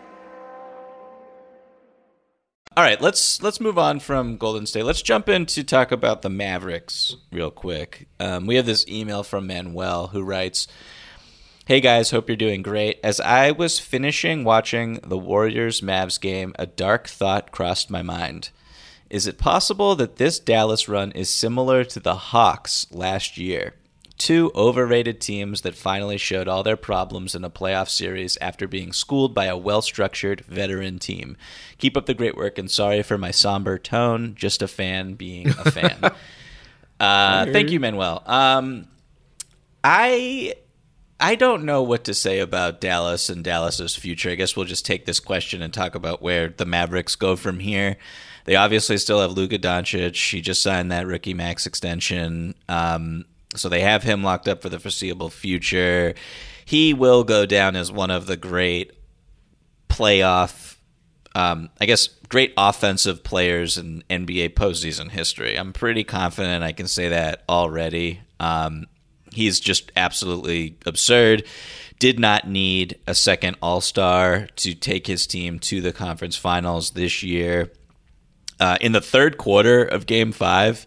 All right, let's let's move on from Golden State. Let's jump in to talk about the Mavericks real quick. Um, we have this email from Manuel who writes, "Hey guys, hope you're doing great. As I was finishing watching the Warriors-Mavs game, a dark thought crossed my mind. Is it possible that this Dallas run is similar to the Hawks last year? Two overrated teams that finally showed all their problems in a playoff series after being schooled by a well-structured veteran team. Keep up the great work, and sorry for my somber tone. Just a fan being a fan." uh, thank you, Manuel. Um, I I don't know what to say about Dallas and Dallas's future. I guess we'll just take this question and talk about where the Mavericks go from here. They obviously still have Luka Doncic. He just signed that rookie max extension. Um, so they have him locked up for the foreseeable future. He will go down as one of the great playoff, um, I guess, great offensive players in N B A postseason history. I'm pretty confident I can say that already. Um, he's just absolutely absurd. Did not need a second All-Star to take his team to the conference finals this year. Uh, in the third quarter of Game five,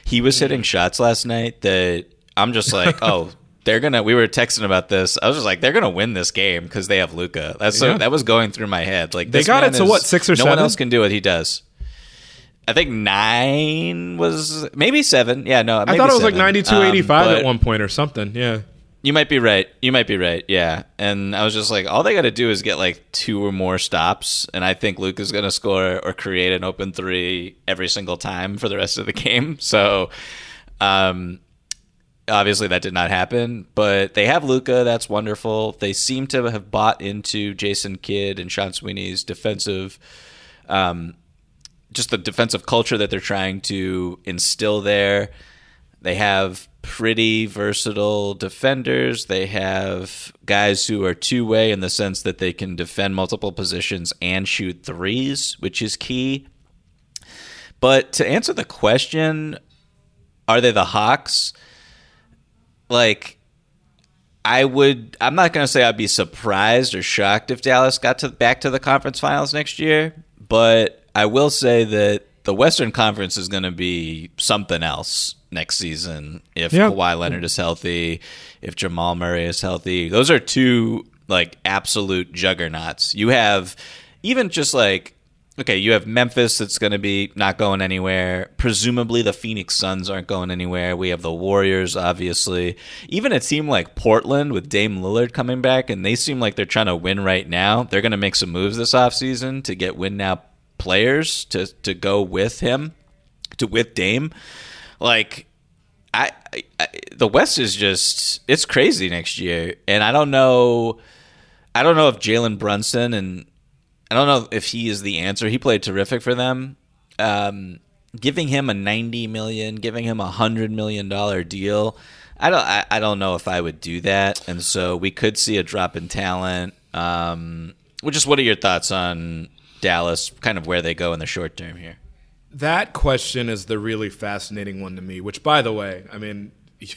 he was hitting shots last night that I'm just like, oh, they're gonna. We were texting about this. I was just like, they're gonna win this game because they have Luka. That's so, yeah. that was going through my head. Like they this got man it to is, what six or no seven? one else can do what he does. I think nine was maybe seven. Yeah, no, maybe I thought it was seven. like ninety-two eighty-five um, at one point or something. Yeah. You might be right. You might be right. Yeah. And I was just like, all they got to do is get like two or more stops. And I think Luke is going to score or create an open three every single time for the rest of the game. So um, obviously that did not happen. But they have Luka. That's wonderful. They seem to have bought into Jason Kidd and Sean Sweeney's defensive, um, just the defensive culture that they're trying to instill there. They have pretty versatile defenders. They have guys who are two-way in the sense that they can defend multiple positions and shoot threes, which is key. But to answer the question, are they the Hawks? Like, I would, I'm not going to say I'd be surprised or shocked if Dallas got to back to the conference finals next year, but I will say that the Western Conference is going to be something else next season if yep. Kawhi Leonard is healthy, if Jamal Murray is healthy. Those are two like absolute juggernauts. You have even just like, okay, you have Memphis that's going to be not going anywhere. Presumably the Phoenix Suns aren't going anywhere. We have the Warriors, obviously. Even a team like Portland with Dame Lillard coming back, and they seem like they're trying to win right now. They're going to make some moves this offseason to get win now players to, to go with him, to with Dame. Like, I, I, the West is just, it's crazy next year. And I don't know, I don't know if Jalen Brunson, and I don't know if he is the answer. He played terrific for them. Um, giving him a ninety million dollars, giving him a one hundred million dollars deal, I don't, I, I don't know if I would do that. And so we could see a drop in talent. Um, which is, what are your thoughts on Dallas, kind of where they go in the short term here? That question is the really fascinating one to me, which, by the way, I mean,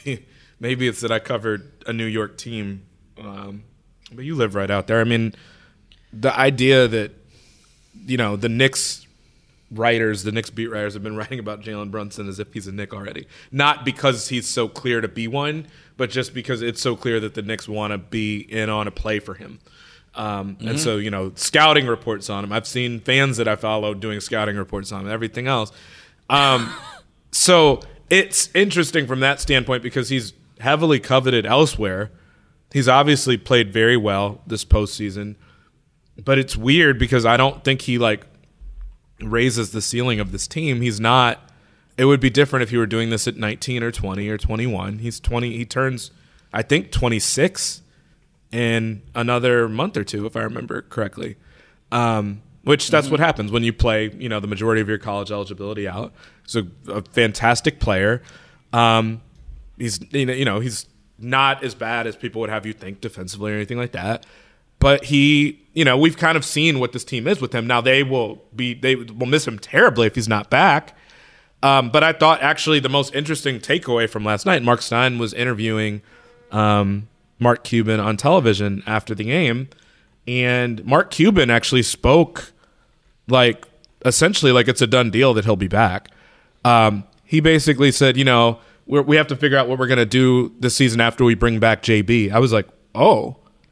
maybe it's that I covered a New York team, um, but you live right out there. I mean, the idea that, you know, the Knicks writers, the Knicks beat writers have been writing about Jalen Brunson as if he's a Knick already. Not because he's so clear to be one, but just because it's so clear that the Knicks want to be in on a play for him. Um, mm-hmm. And so, you know, scouting reports on him. I've seen fans that I follow doing scouting reports on him, everything else. Um, so it's interesting from that standpoint because he's heavily coveted elsewhere. He's obviously played very well this postseason, but it's weird because I don't think he like raises the ceiling of this team. He's not. It would be different if he were doing this at nineteen or twenty or twenty-one. He's twenty. He turns, I think, twenty-six in another month or two, if I remember correctly. Um, which that's mm-hmm. what happens when you play, you know, the majority of your college eligibility out. He's a, a fantastic player. Um, he's, you know, he's not as bad as people would have you think defensively or anything like that. But he, you know, we've kind of seen what this team is with him. Now they will be, they will miss him terribly if he's not back. Um, but I thought actually the most interesting takeaway from last night, Mark Stein was interviewing um, Mark Cuban on television after the game, and Mark Cuban actually spoke like essentially like it's a done deal that he'll be back. Um, he basically said, you know, we're, we have to figure out what we're going to do this season after we bring back J B. I was like, oh.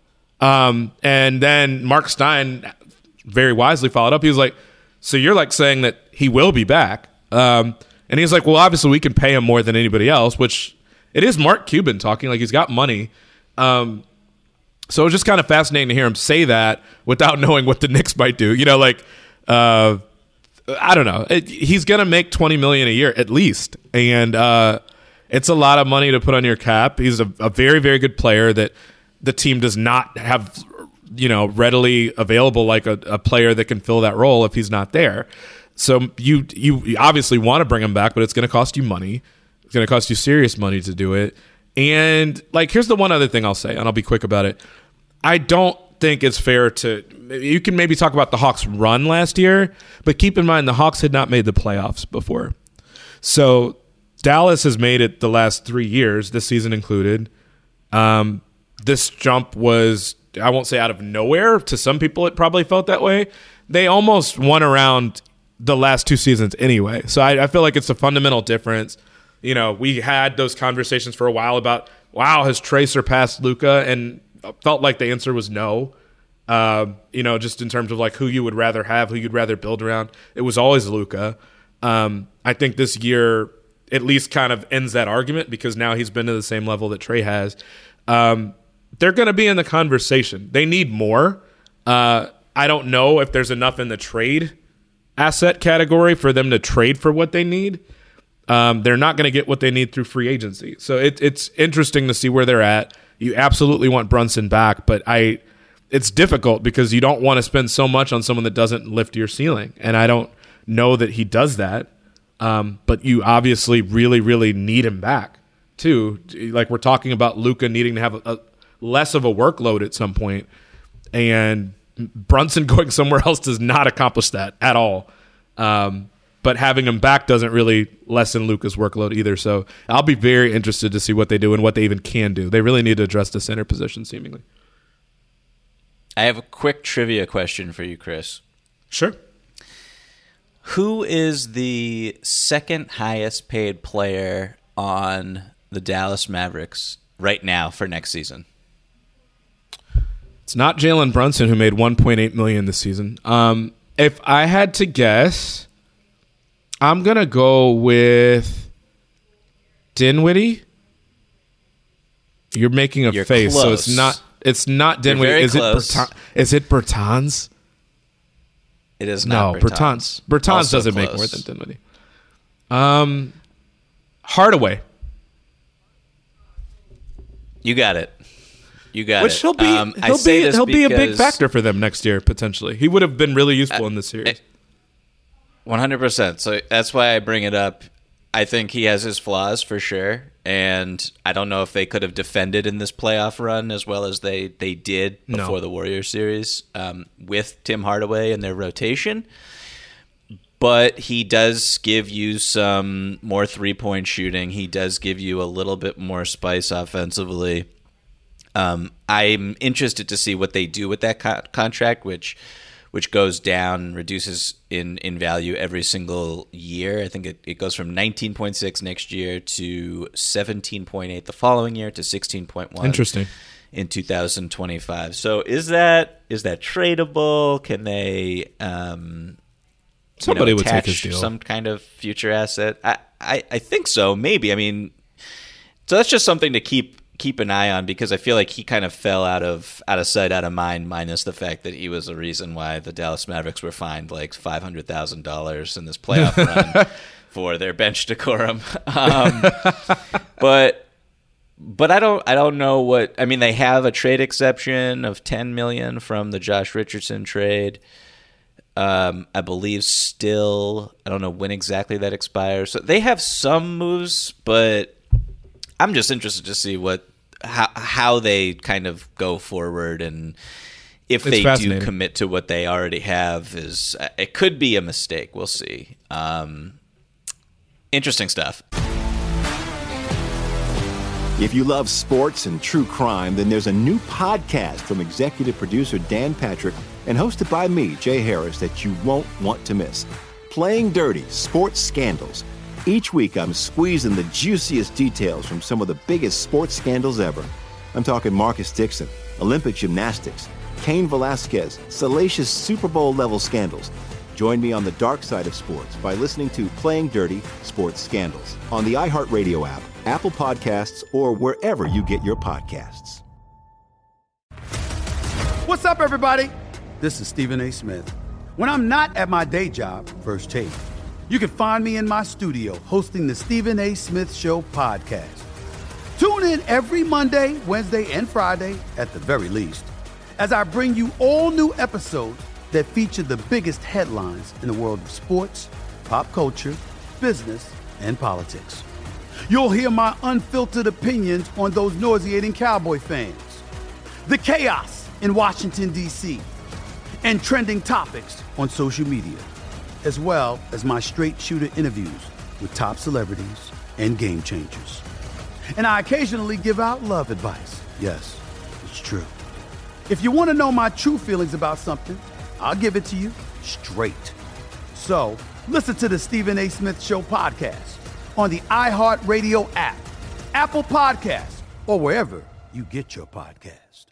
Um, and then Mark Stein very wisely followed up. He was like, so you're like saying that he will be back. Um, and he's like, well, obviously we can pay him more than anybody else, which it is Mark Cuban talking, like he's got money. Um, so it was just kind of fascinating to hear him say that without knowing what the Knicks might do. You know, like, uh, I don't know. It, he's going to make twenty million dollars a year at least. And, uh, it's a lot of money to put on your cap. He's a, a very, very good player that the team does not have, you know, readily available, like a, a player that can fill that role if he's not there. So you, you obviously want to bring him back, but it's going to cost you money. It's going to cost you serious money to do it. And like, here's the one other thing I'll say, and I'll be quick about it. I don't think it's fair to, you can maybe talk about the Hawks' run last year, but keep in mind the Hawks had not made the playoffs before. So Dallas has made it the last three years, this season included. Um, this jump was, I won't say out of nowhere. To some people, it probably felt that way. They almost won around the last two seasons anyway. So I, I feel like it's a fundamental difference. you know, we had those conversations for a while about, wow, has Trae surpassed Luka? And felt like the answer was no. Uh, you know, just in terms of like who you would rather have, who you'd rather build around. It was always Luka. Um, I think this year at least kind of ends that argument because now he's been to the same level that Trae has. Um, they're going to be in the conversation. They need more. Uh, I don't know if there's enough in the trade asset category for them to trade for what they need. Um, they're not going to get what they need through free agency. So it, it's interesting to see where they're at. You absolutely want Brunson back, but I, it's difficult because you don't want to spend so much on someone that doesn't lift your ceiling. And I don't know that he does that. Um, but you obviously really, really need him back too. Like we're talking about Luka needing to have a, a less of a workload at some point, and Brunson going somewhere else does not accomplish that at all. Um, but having him back doesn't really lessen Luka's workload either. So I'll be very interested to see what they do and what they even can do. They really need to address the center position, seemingly. I have a quick trivia question for you, Chris. Sure. Who is the second highest paid player on the Dallas Mavericks right now for next season? It's not Jalen Brunson, who made one point eight million dollars this season. Um, if I had to guess, I'm going to go with Dinwiddie. You're making a You're face, close. so it's not it's not Dinwiddie. Very is close. it Bertan- is it Bertans? It is not no, Bertans. Bertans. Bertans Also doesn't close. make more than Dinwiddie. Um, Hardaway. You got it. You got Which it. he'll be Um, I he'll say be this he'll be a big because- factor for them next year potentially. He would have been really useful Uh, in this series. one hundred percent. So that's why I bring it up. I think he has his flaws for sure, and I don't know if they could have defended in this playoff run as well as they, they did No. before the Warriors series um, with Tim Hardaway in their rotation. But he does give you some more three-point shooting. He does give you a little bit more spice offensively. Um, I'm interested to see what they do with that co- contract, which which goes down, reduces in, in value every single year. I think it, it goes from nineteen point six next year to seventeen point eight the following year to sixteen point one. Interesting. In two thousand twenty-five. So is that is that tradable? Can they um, Somebody you know, would take attach his deal. some kind of future asset? I, I, I think so, maybe. I mean, so that's just something to keep keep an eye on because I feel like he kind of fell out of out of sight, out of mind, minus the fact that he was the reason why the Dallas Mavericks were fined like five hundred thousand dollars in this playoff run for their bench decorum. Um, but but I don't I don't know what I mean. They have a trade exception of ten million dollars from the Josh Richardson trade. Um, I believe still I don't know when exactly that expires. So they have some moves, but I'm just interested to see what how how they kind of go forward and if It's they do fascinating. commit to what they already have. Is it could be a mistake. We'll see. Um, interesting stuff. If you love sports and true crime, then there's a new podcast from executive producer Dan Patrick and hosted by me, Jay Harris, that you won't want to miss. Playing Dirty: Sports Scandals. Each week, I'm squeezing the juiciest details from some of the biggest sports scandals ever. I'm talking Marcus Dixon, Olympic gymnastics, Cain Velasquez, salacious Super Bowl-level scandals. Join me on the dark side of sports by listening to Playing Dirty: Sports Scandals on the iHeartRadio app, Apple Podcasts, or wherever you get your podcasts. What's up, everybody? This is Stephen A. Smith. When I'm not at my day job, First Take, you can find me in my studio hosting the Stephen A. Smith Show podcast. Tune in every Monday, Wednesday, and Friday, at the very least, as I bring you all new episodes that feature the biggest headlines in the world of sports, pop culture, business, and politics. You'll hear my unfiltered opinions on those nauseating Cowboy fans, the chaos in Washington, D C, and trending topics on social media, as well as my straight shooter interviews with top celebrities and game changers. And I occasionally give out love advice. Yes, it's true. If you want to know my true feelings about something, I'll give it to you straight. So listen to the Stephen A. Smith Show podcast on the iHeartRadio app, Apple Podcasts, or wherever you get your podcast.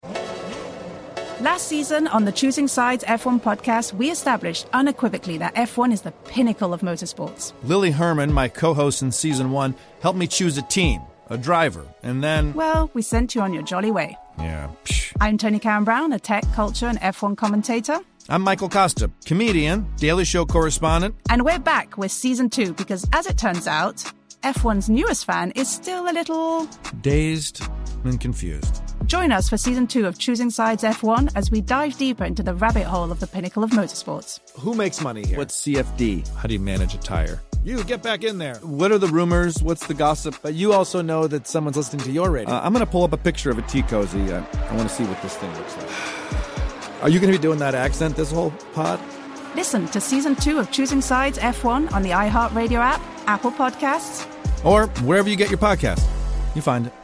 Last season on the Choosing Sides F one podcast, we established unequivocally that F one is the pinnacle of motorsports. Lily Herman, my co-host in season one, helped me choose a team, a driver, and then... Well, we sent you on your jolly way. Yeah, psh. I'm Tony Karen Brown, a tech, culture, and F one commentator. I'm Michael Costa, comedian, Daily Show correspondent. And we're back with season two because, as it turns out, F one's newest fan is still a little... dazed and confused. Join us for season two of Choosing Sides F one as we dive deeper into the rabbit hole of the pinnacle of motorsports. Who makes money here? What's C F D? How do you manage a tire? You, get back in there. What are the rumors? What's the gossip? But you also know that someone's listening to your radio. Uh, I'm going to pull up a picture of a tea cozy. Uh, I want to see what this thing looks like. Are you going to be doing that accent this whole pod? Listen to season two of Choosing Sides F one on the iHeartRadio app, Apple Podcasts, or wherever you get your podcast. You find it.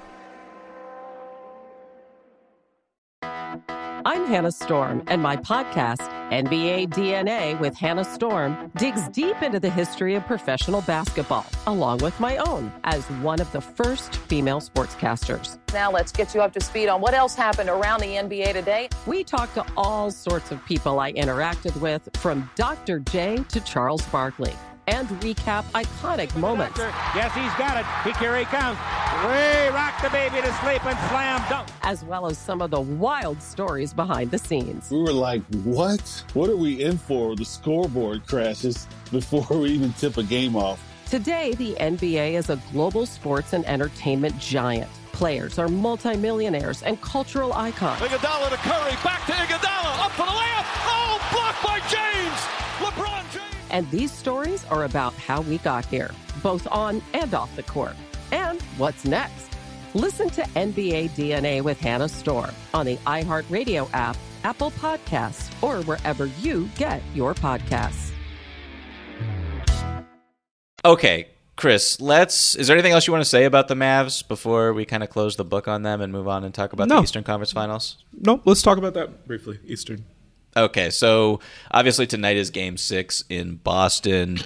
I'm Hannah Storm, and my podcast, N B A D N A with Hannah Storm, digs deep into the history of professional basketball, along with my own, as one of the first female sportscasters. Now let's get you up to speed on what else happened around the N B A today. We talk to all sorts of people I interacted with, from Doctor J to Charles Barkley, and recap iconic moments. Yes, he's got it. He, here he comes. Way rock the baby to sleep and slam dunk. As well as some of the wild stories behind the scenes. We were like, what? What are we in for? The scoreboard crashes before we even tip a game off. Today, the N B A is a global sports and entertainment giant. Players are multimillionaires and cultural icons. Iguodala to Curry, back to Iguodala, up for the layup. Oh, blocked by James. LeBron James. And these stories are about how we got here, both on and off the court. And what's next? Listen to N B A D N A with Hannah Storm on the iHeartRadio app, Apple Podcasts, or wherever you get your podcasts. Okay, Chris, let's... Is there anything else you want to say about the Mavs before we kind of close the book on them and move on and talk about no. the Eastern Conference Finals? No, let's talk about that briefly, Eastern. Okay, so obviously tonight is Game six in Boston.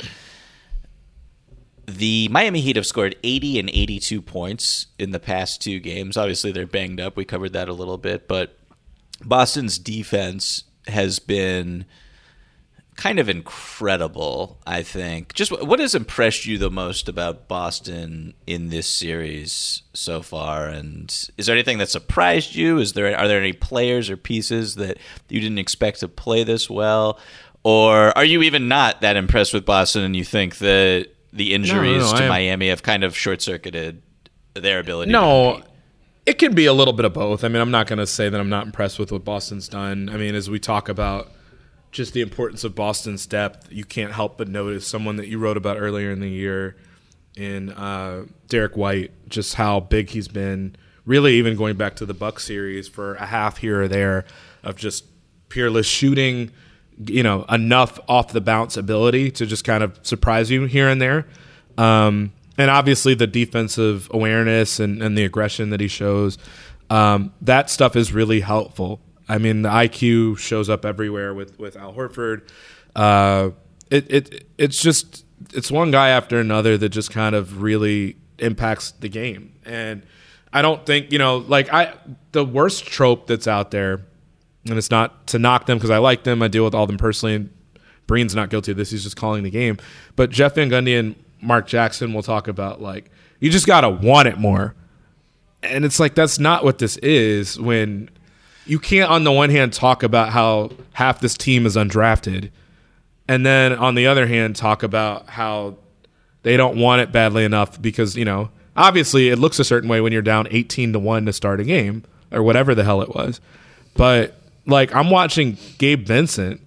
The Miami Heat have scored eighty and eighty-two points in the past two games. Obviously, they're banged up. We covered that a little bit. But Boston's defense has been kind of incredible, I think. Just what has impressed you the most about Boston in this series so far? And is there anything that surprised you? Is there are there any players or pieces that you didn't expect to play this well? Or are you even not that impressed with Boston and you think that the injuries no, no, no, to am, Miami have kind of short-circuited their ability no, to compete? It can be a little bit of both. I mean, I'm not going to say that I'm not impressed with what Boston's done. I mean, as we talk about just the importance of Boston's depth, you can't help but notice someone that you wrote about earlier in the year in uh, Derek White, just how big he's been, really even going back to the Bucks series for a half here or there of just peerless shooting, you know, enough off the bounce ability to just kind of surprise you here and there. Um, and obviously the defensive awareness and, and the aggression that he shows, um, that stuff is really helpful. I mean, the I Q shows up everywhere with, with Al Horford. Uh, it it it's just it's one guy after another that just kind of really impacts the game. And I don't think, you know, like I the worst trope that's out there, and it's not to knock them because I like them. I deal with all of them personally. And Breen's not guilty of this. He's just calling the game. But Jeff Van Gundy and Mark Jackson will talk about, like, you just got to want it more. And it's like, that's not what this is when – you can't, on the one hand, talk about how half this team is undrafted, and then on the other hand, talk about how they don't want it badly enough because, you know, obviously it looks a certain way when you're down eighteen to one to start a game or whatever the hell it was. But, like, I'm watching Gabe Vincent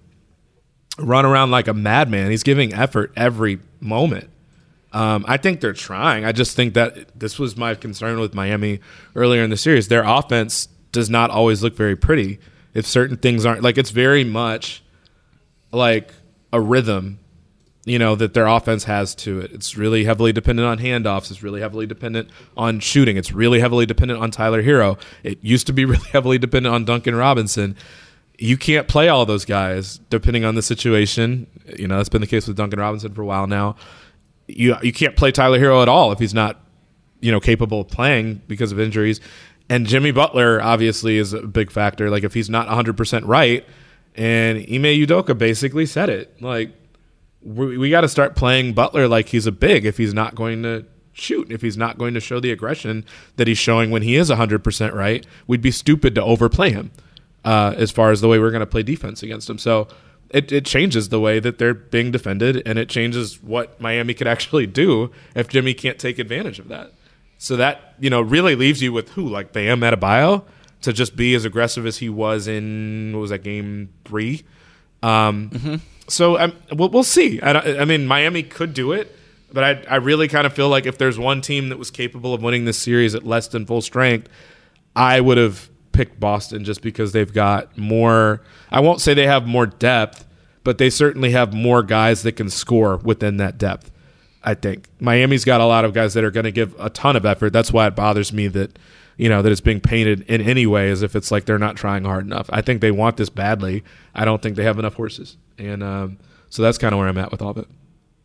run around like a madman. He's giving effort every moment. Um, I think they're trying. I just think that this was my concern with Miami earlier in the series. Their offense does not always look very pretty if certain things aren't, like, it's very much like a rhythm, you know, that their offense has to it. It's really heavily dependent on handoffs. It's really heavily dependent on shooting. It's really heavily dependent on Tyler Hero. It used to be really heavily dependent on Duncan Robinson. You can't play all those guys depending on the situation. You know, that's been the case with Duncan Robinson for a while now. you you can't play Tyler Hero at all if he's not, you know, capable of playing because of injuries. And Jimmy Butler obviously is a big factor. Like if he's not one hundred percent right, and Ime Udoka basically said it. Like we, we got to start playing Butler like he's a big if he's not going to shoot, if he's not going to show the aggression that he's showing when he is one hundred percent right. We'd be stupid to overplay him uh, as far as the way we're going to play defense against him. So it, it changes the way that they're being defended, and it changes what Miami could actually do if Jimmy can't take advantage of that. So that, you know, really leaves you with who? Like Bam Adebayo to just be as aggressive as he was in, what was that, game three? Um, mm-hmm. So um, we'll, we'll see. I, I mean, Miami could do it, but I, I really kind of feel like if there's one team that was capable of winning this series at less than full strength, I would have picked Boston just because they've got more – I won't say they have more depth, but they certainly have more guys that can score within that depth. I think Miami's got a lot of guys that are going to give a ton of effort. That's why it bothers me that, you know, that it's being painted in any way as if it's like they're not trying hard enough. I think they want this badly. I don't think they have enough horses. And um, so that's kind of where I'm at with all of it.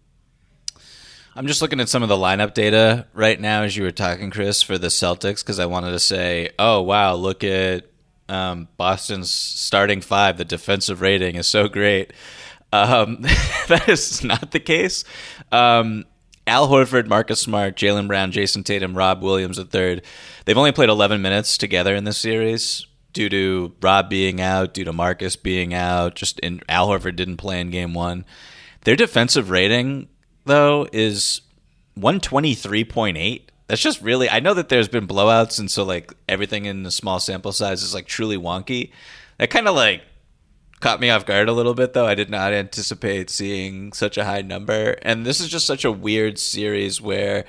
I'm just looking at some of the lineup data right now as you were talking, Chris, for the Celtics, because I wanted to say, oh, wow, look at um, Boston's starting five. The defensive rating is so great. Um, that is not the case. Um, Al Horford, Marcus Smart, Jaylen Brown, Jason Tatum, Rob Williams the third. They've only played eleven minutes together in this series due to Rob being out, due to Marcus being out. Just in, Al Horford didn't play in game one. Their defensive rating, though, is one twenty-three point eight. That's just really, I know that there's been blowouts, and so like everything in the small sample size is like truly wonky. That kind of like caught me off guard a little bit, though. I did not anticipate seeing such a high number. And this is just such a weird series where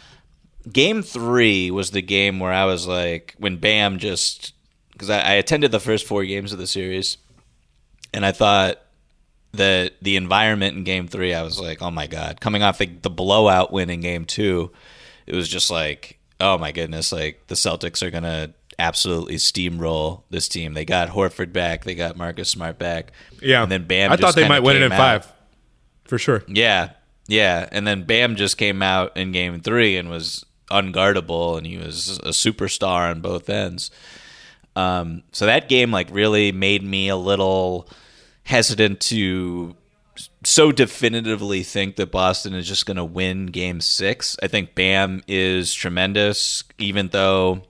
game three was the game where I was like, when Bam just, because I, I attended the first four games of the series, and I thought that the environment in game three, I was like, oh my God. Coming off the, the blowout win in game two, it was just like, oh my goodness, like the Celtics are going to absolutely steamroll this team. They got Horford back. They got Marcus Smart back. Yeah. And then Bam I just thought they might win it in out. five. For sure. Yeah. Yeah. And then Bam just came out in game three and was unguardable, and he was a superstar on both ends. Um, so that game like really made me a little hesitant to so definitively think that Boston is just going to win game six. I think Bam is tremendous, even though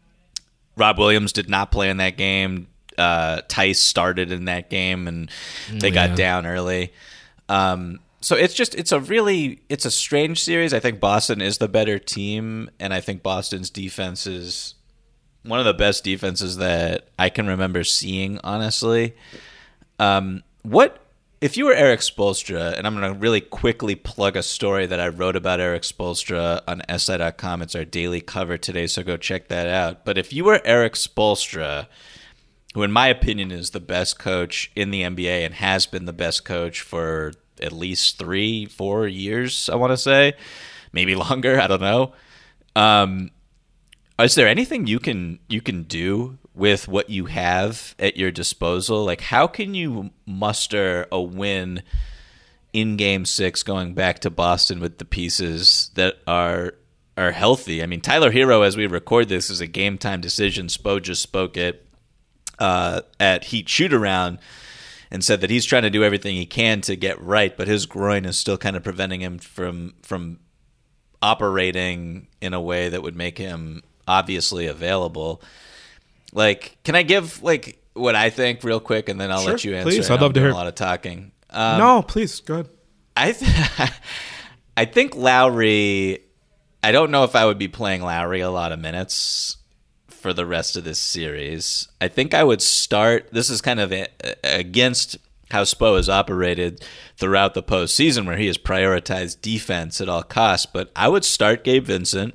Rob Williams did not play in that game. Uh, Tice started in that game, and they yeah. got down early. Um, so it's just it's a really it's a strange series. I think Boston is the better team, and I think Boston's defense is one of the best defenses that I can remember seeing, honestly. Um, what if you were Eric Spoelstra, and I'm going to really quickly plug a story that I wrote about Eric Spoelstra on S I dot com. It's our daily cover today, so go check that out. But if you were Eric Spoelstra, who in my opinion is the best coach in the N B A and has been the best coach for at least three, four years, I want to say, maybe longer, I don't know. Um, is there anything you can you can do with what you have at your disposal? Like, how can you muster a win in game six going back to Boston with the pieces that are are healthy? I mean, Tyler Hero, as we record this, is a game time decision. Spo just spoke it uh, at Heat Shoot Around and said that he's trying to do everything he can to get right, but his groin is still kind of preventing him from from operating in a way that would make him obviously available. Like, can I give like what I think real quick, and then I'll sure, let you answer? Please, I'd love to hear a lot of talking. Um, no, please, go ahead. I th- I think Lowry. I don't know if I would be playing Lowry a lot of minutes for the rest of this series. I think I would start. This is kind of a, against how Spo has operated throughout the postseason, where he has prioritized defense at all costs. But I would start Gabe Vincent,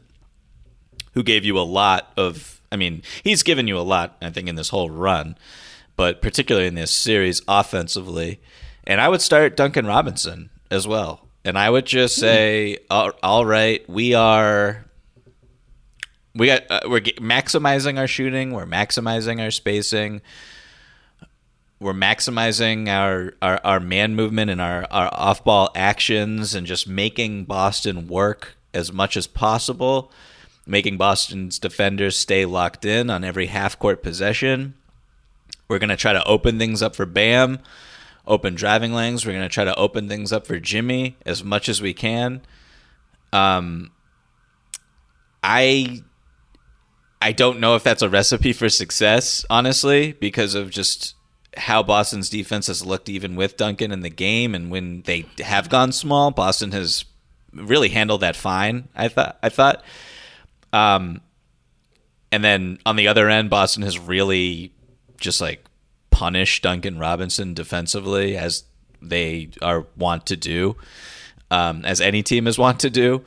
who gave you a lot of. I mean, he's given you a lot, I think, in this whole run, but particularly in this series offensively. And I would start Duncan Robinson as well. And I would just say, all, all right, we are we got, uh, we're maximizing our shooting. We're maximizing our spacing. we're maximizing our, our, our man movement and our, our off-ball actions and just making Boston work as much as possible, making Boston's defenders stay locked in on every half-court possession. We're going to try to open things up for Bam, open driving lanes. We're going to try to open things up for Jimmy as much as we can. Um, I I don't know if that's a recipe for success, honestly, because of just how Boston's defense has looked even with Duncan in the game, and when they have gone small, Boston has really handled that fine, I thought. I thought. Um, and then on the other end, Boston has really just like punished Duncan Robinson defensively, as they are wont to do, um, as any team is wont to do.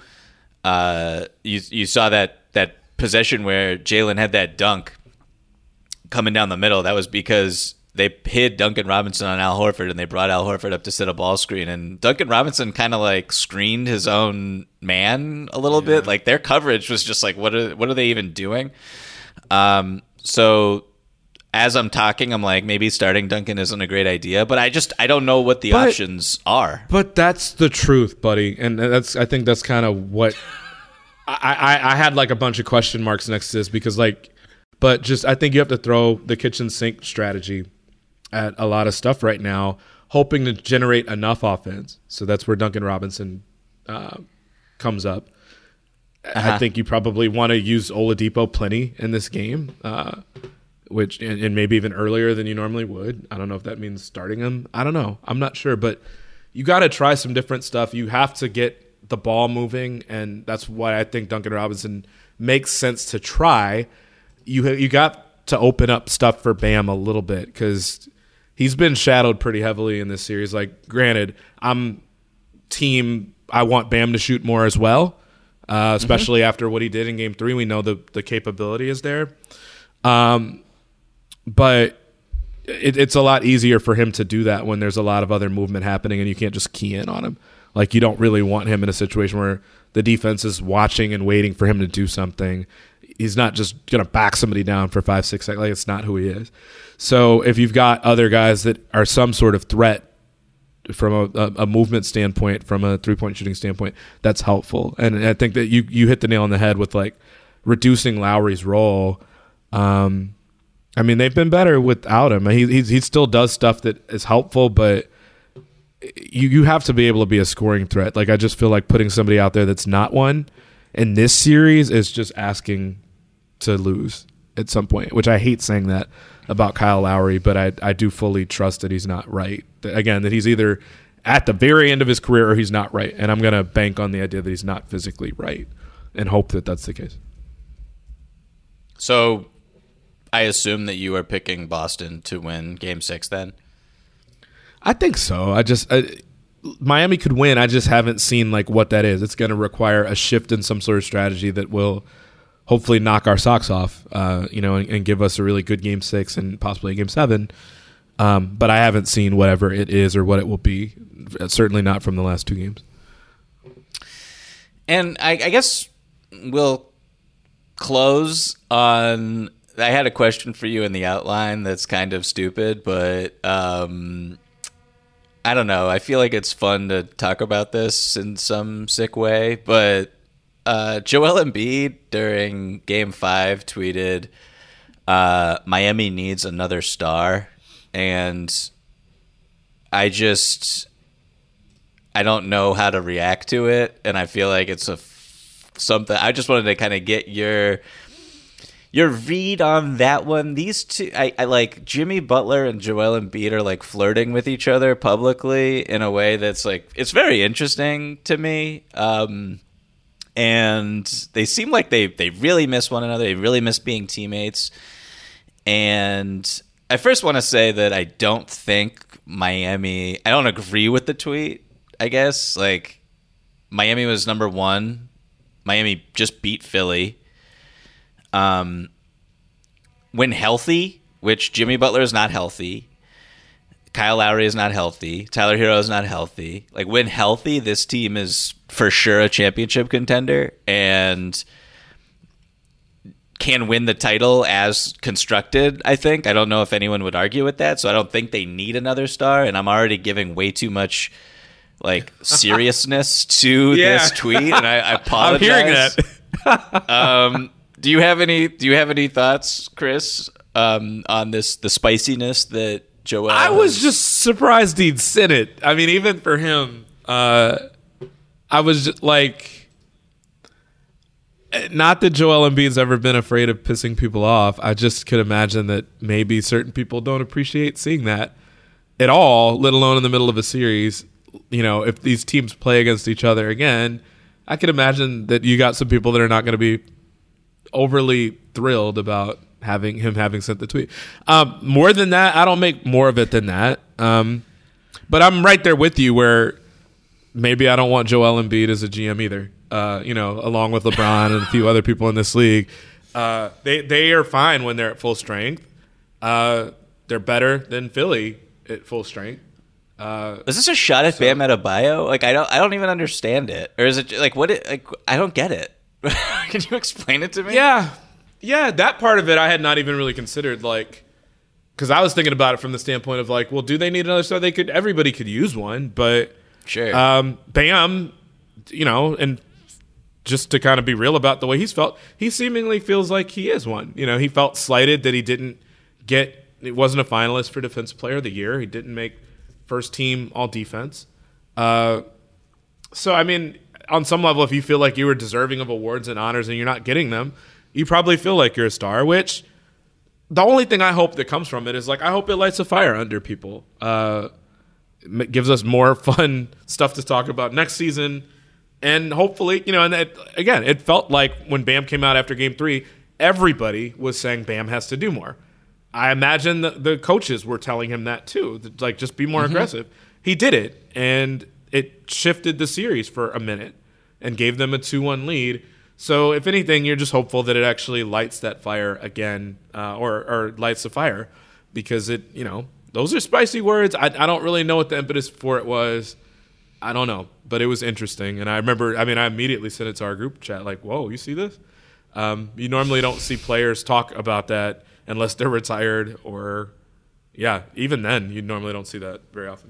Uh, you you saw that that possession where Jalen had that dunk coming down the middle. That was because they hid Duncan Robinson on Al Horford, and they brought Al Horford up to set a ball screen. And Duncan Robinson kind of like screened his own man a little yeah. bit. Like their coverage was just like, what are what are they even doing? Um, so as I'm talking, I'm like, maybe starting Duncan isn't a great idea, but I just I don't know what the but, options are. But that's the truth, buddy, and that's I think that's kind of what I, I I had like a bunch of question marks next to this because like, but just I think you have to throw the kitchen sink strategy at a lot of stuff right now, hoping to generate enough offense. So that's where Duncan Robinson uh, comes up. Uh-huh. I think you probably want to use Oladipo plenty in this game, uh, which and, and maybe even earlier than you normally would. I don't know if that means starting him. I don't know. I'm not sure, but you got to try some different stuff. You have to get the ball moving, and that's why I think Duncan Robinson makes sense to try. You you got to open up stuff for Bam a little bit because he's been shadowed pretty heavily in this series. Like, granted, I'm team. I want Bam to shoot more as well, uh, especially mm-hmm. after what he did in Game Three. We know the the capability is there, um, but it, it's a lot easier for him to do that when there's a lot of other movement happening, and you can't just key in on him. Like, you don't really want him in a situation where the defense is watching and waiting for him to do something. He's not just going to back somebody down for five, six seconds. Like, it's not who he is. So if you've got other guys that are some sort of threat from a, a, a movement standpoint, from a three-point shooting standpoint, that's helpful. And I think that you, you hit the nail on the head with, like, reducing Lowry's role. Um, I mean, they've been better without him. He, he, he still does stuff that is helpful, but you, you have to be able to be a scoring threat. Like, I just feel like putting somebody out there that's not one in this series is just asking to lose at some point, which I hate saying that about Kyle Lowry, but I I do fully trust that he's not right. That, again, that he's either at the very end of his career or he's not right, and I'm going to bank on the idea that he's not physically right and hope that that's the case. So I assume that you are picking Boston to win Game six then? I think so. I just I, Miami could win. I just haven't seen like what that is. It's going to require a shift in some sort of strategy that will hopefully knock our socks off, uh, you know, and, and give us a really good Game Six and possibly a Game Seven. Um, but I haven't seen whatever it is or what it will be. Certainly not from the last two games. And I, I guess we'll close on. I had a question for you in the outline that's kind of stupid, but um, I don't know. I feel like it's fun to talk about this in some sick way, but. Uh, Joel Embiid during Game Five tweeted, uh, "Miami needs another star," and I just I don't know how to react to it, and I feel like it's a something. I just wanted to kind of get your your read on that one. These two, I, I like Jimmy Butler and Joel Embiid are like flirting with each other publicly in a way that's like it's very interesting to me. Um, And they seem like they, they really miss one another. They really miss being teammates. And I first want to say that I don't think Miami – I don't agree with the tweet, I guess. Like, Miami was number one. Miami just beat Philly. Um, when healthy, which Jimmy Butler is not healthy. Kyle Lowry is not healthy. Tyler Hero is not healthy. Like, when healthy, this team is for sure a championship contender. And can win the title as constructed, I think. I don't know if anyone would argue with that, so I don't think they need another star, and I'm already giving way too much like seriousness to yeah. this tweet, and I, I apologize. I'm hearing that. um, do you have any do you have any thoughts, Chris, um, on this the spiciness that Joel I has? was just surprised he'd sent it. I mean, even for him, uh, I was just like, not that Joel Embiid's ever been afraid of pissing people off. I just could imagine that maybe certain people don't appreciate seeing that at all, let alone in the middle of a series. You know, if these teams play against each other again, I could imagine that you got some people that are not going to be overly thrilled about having him having sent the tweet. Um, more than that, I don't make more of it than that. Um, but I'm right there with you where maybe I don't want Joel Embiid as a G M either. Uh, you know, along with LeBron and a few other people in this league. Uh, they they are fine when they're at full strength. Uh, they're better than Philly at full strength. Uh, is this a shot at so, Bam Adebayo? Like I don't I don't even understand it. Or is it like what it like I don't get it. Can you explain it to me? Yeah. Yeah, that part of it I had not even really considered, like, because I was thinking about it from the standpoint of like, well, do they need another star? They could everybody could use one, but sure. Um, Bam, you know, and just to kind of be real about the way he's felt, he seemingly feels like he is one. You know, he felt slighted that he didn't get, it wasn't a finalist for Defensive Player of the Year. He didn't make first team all defense. Uh, so, I mean, on some level, if you feel like you were deserving of awards and honors and you're not getting them, you probably feel like you're a star, which the only thing I hope that comes from it is like, I hope it lights a fire under people. Uh, it gives us more fun stuff to talk about next season. And hopefully, you know, and it, again, it felt like when Bam came out after game three, everybody was saying Bam has to do more. I imagine the, the coaches were telling him that too, that, like, just be more mm-hmm. aggressive. He did it, and it shifted the series for a minute and gave them a two one lead. So if anything, you're just hopeful that it actually lights that fire again, uh, or, or lights the fire, because it, you know, those are spicy words. I, I don't really know what the impetus for it was. I don't know, but it was interesting. And I remember, I mean, I immediately sent it to our group chat, like, whoa, you see this? Um, you normally don't see players talk about that unless they're retired or, yeah, even then, you normally don't see that very often.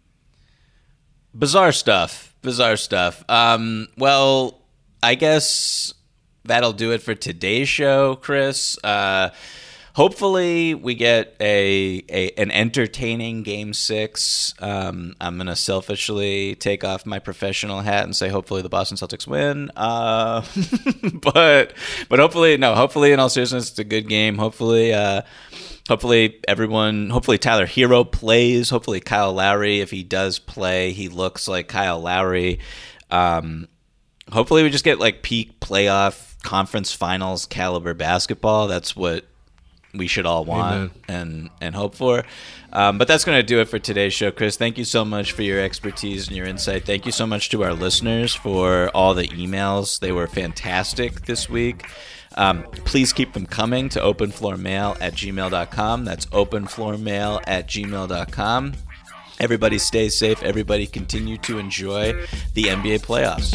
Bizarre stuff. Bizarre stuff. Um, well, I guess that'll do it for today's show, Chris. Uh, hopefully we get a, a an entertaining game six. Um, I'm going to selfishly take off my professional hat and say hopefully the Boston Celtics win. Uh, but but hopefully, no, hopefully in all seriousness, it's a good game. Hopefully, uh, hopefully everyone, hopefully Tyler Hero plays. Hopefully Kyle Lowry, if he does play, he looks like Kyle Lowry. Um, hopefully we just get like peak playoff conference finals caliber basketball. That's what we should all want Amen. and and hope for. Um, but that's going to do it for today's show. Chris, thank you so much for your expertise and your insight. Thank you so much to our listeners for all the emails. They were fantastic this week. Um, please keep them coming to openfloormail at gmail dot com. That's openfloormail at gmail dot com. Everybody stay safe. Everybody continue to enjoy the N B A playoffs.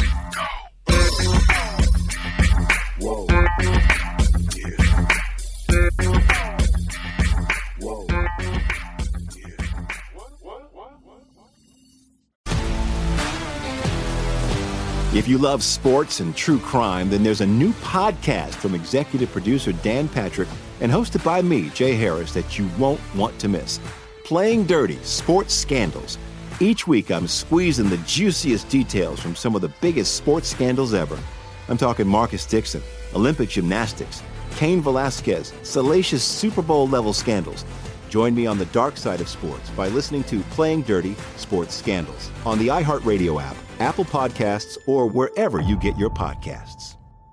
Whoa. Whoa. If you love sports and true crime, then there's a new podcast from executive producer Dan Patrick and hosted by me, Jay Harris, that you won't want to miss. Playing Dirty: Sports Scandals. Each week, I'm squeezing the juiciest details from some of the biggest sports scandals ever. I'm talking Marcus Dixon, Olympic gymnastics, Cain Velasquez, salacious Super Bowl-level scandals. Join me on the dark side of sports by listening to Playing Dirty: Sports Scandals on the iHeartRadio app, Apple Podcasts, or wherever you get your podcasts.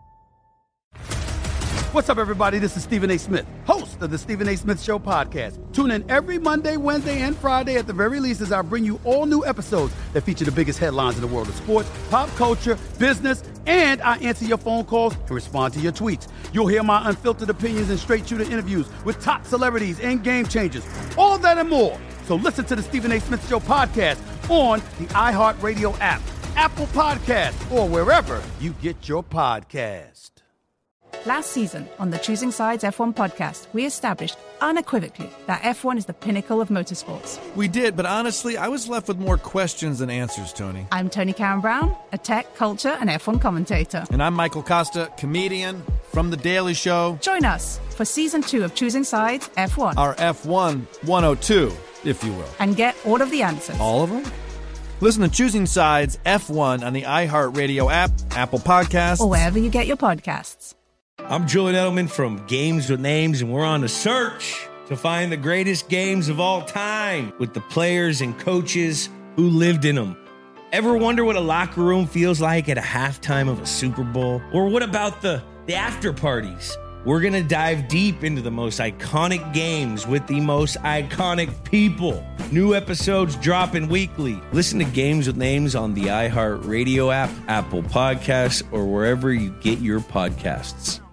What's up, everybody? This is Stephen A. Smith, host of the Stephen A. Smith Show podcast. Tune in every Monday, Wednesday, and Friday at the very least as I bring you all new episodes that feature the biggest headlines in the world of sports, pop culture, business, and I answer your phone calls and respond to your tweets. You'll hear my unfiltered opinions and straight-shooter interviews with top celebrities and game changers. All that and more. So listen to the Stephen A. Smith Show podcast on the iHeartRadio app, Apple Podcasts, or wherever you get your podcast. Last season, on the Choosing Sides F one podcast, we established unequivocally that F one is the pinnacle of motorsports. We did, but honestly, I was left with more questions than answers, Tony. I'm Tony Karen Brown, a tech, culture, and F one commentator. And I'm Michael Costa, comedian from The Daily Show. Join us for season two of Choosing Sides F one. Our F one one oh two, if you will. And get all of the answers. All of them? Listen to Choosing Sides F one on the iHeartRadio app, Apple Podcasts, or wherever you get your podcasts. I'm Julian Edelman from Games with Names, and we're on a search to find the greatest games of all time with the players and coaches who lived in them. Ever wonder what a locker room feels like at a halftime of a Super Bowl? Or what about the, the after parties? We're going to dive deep into the most iconic games with the most iconic people. New episodes dropping weekly. Listen to Games with Names on the iHeartRadio app, Apple Podcasts, or wherever you get your podcasts.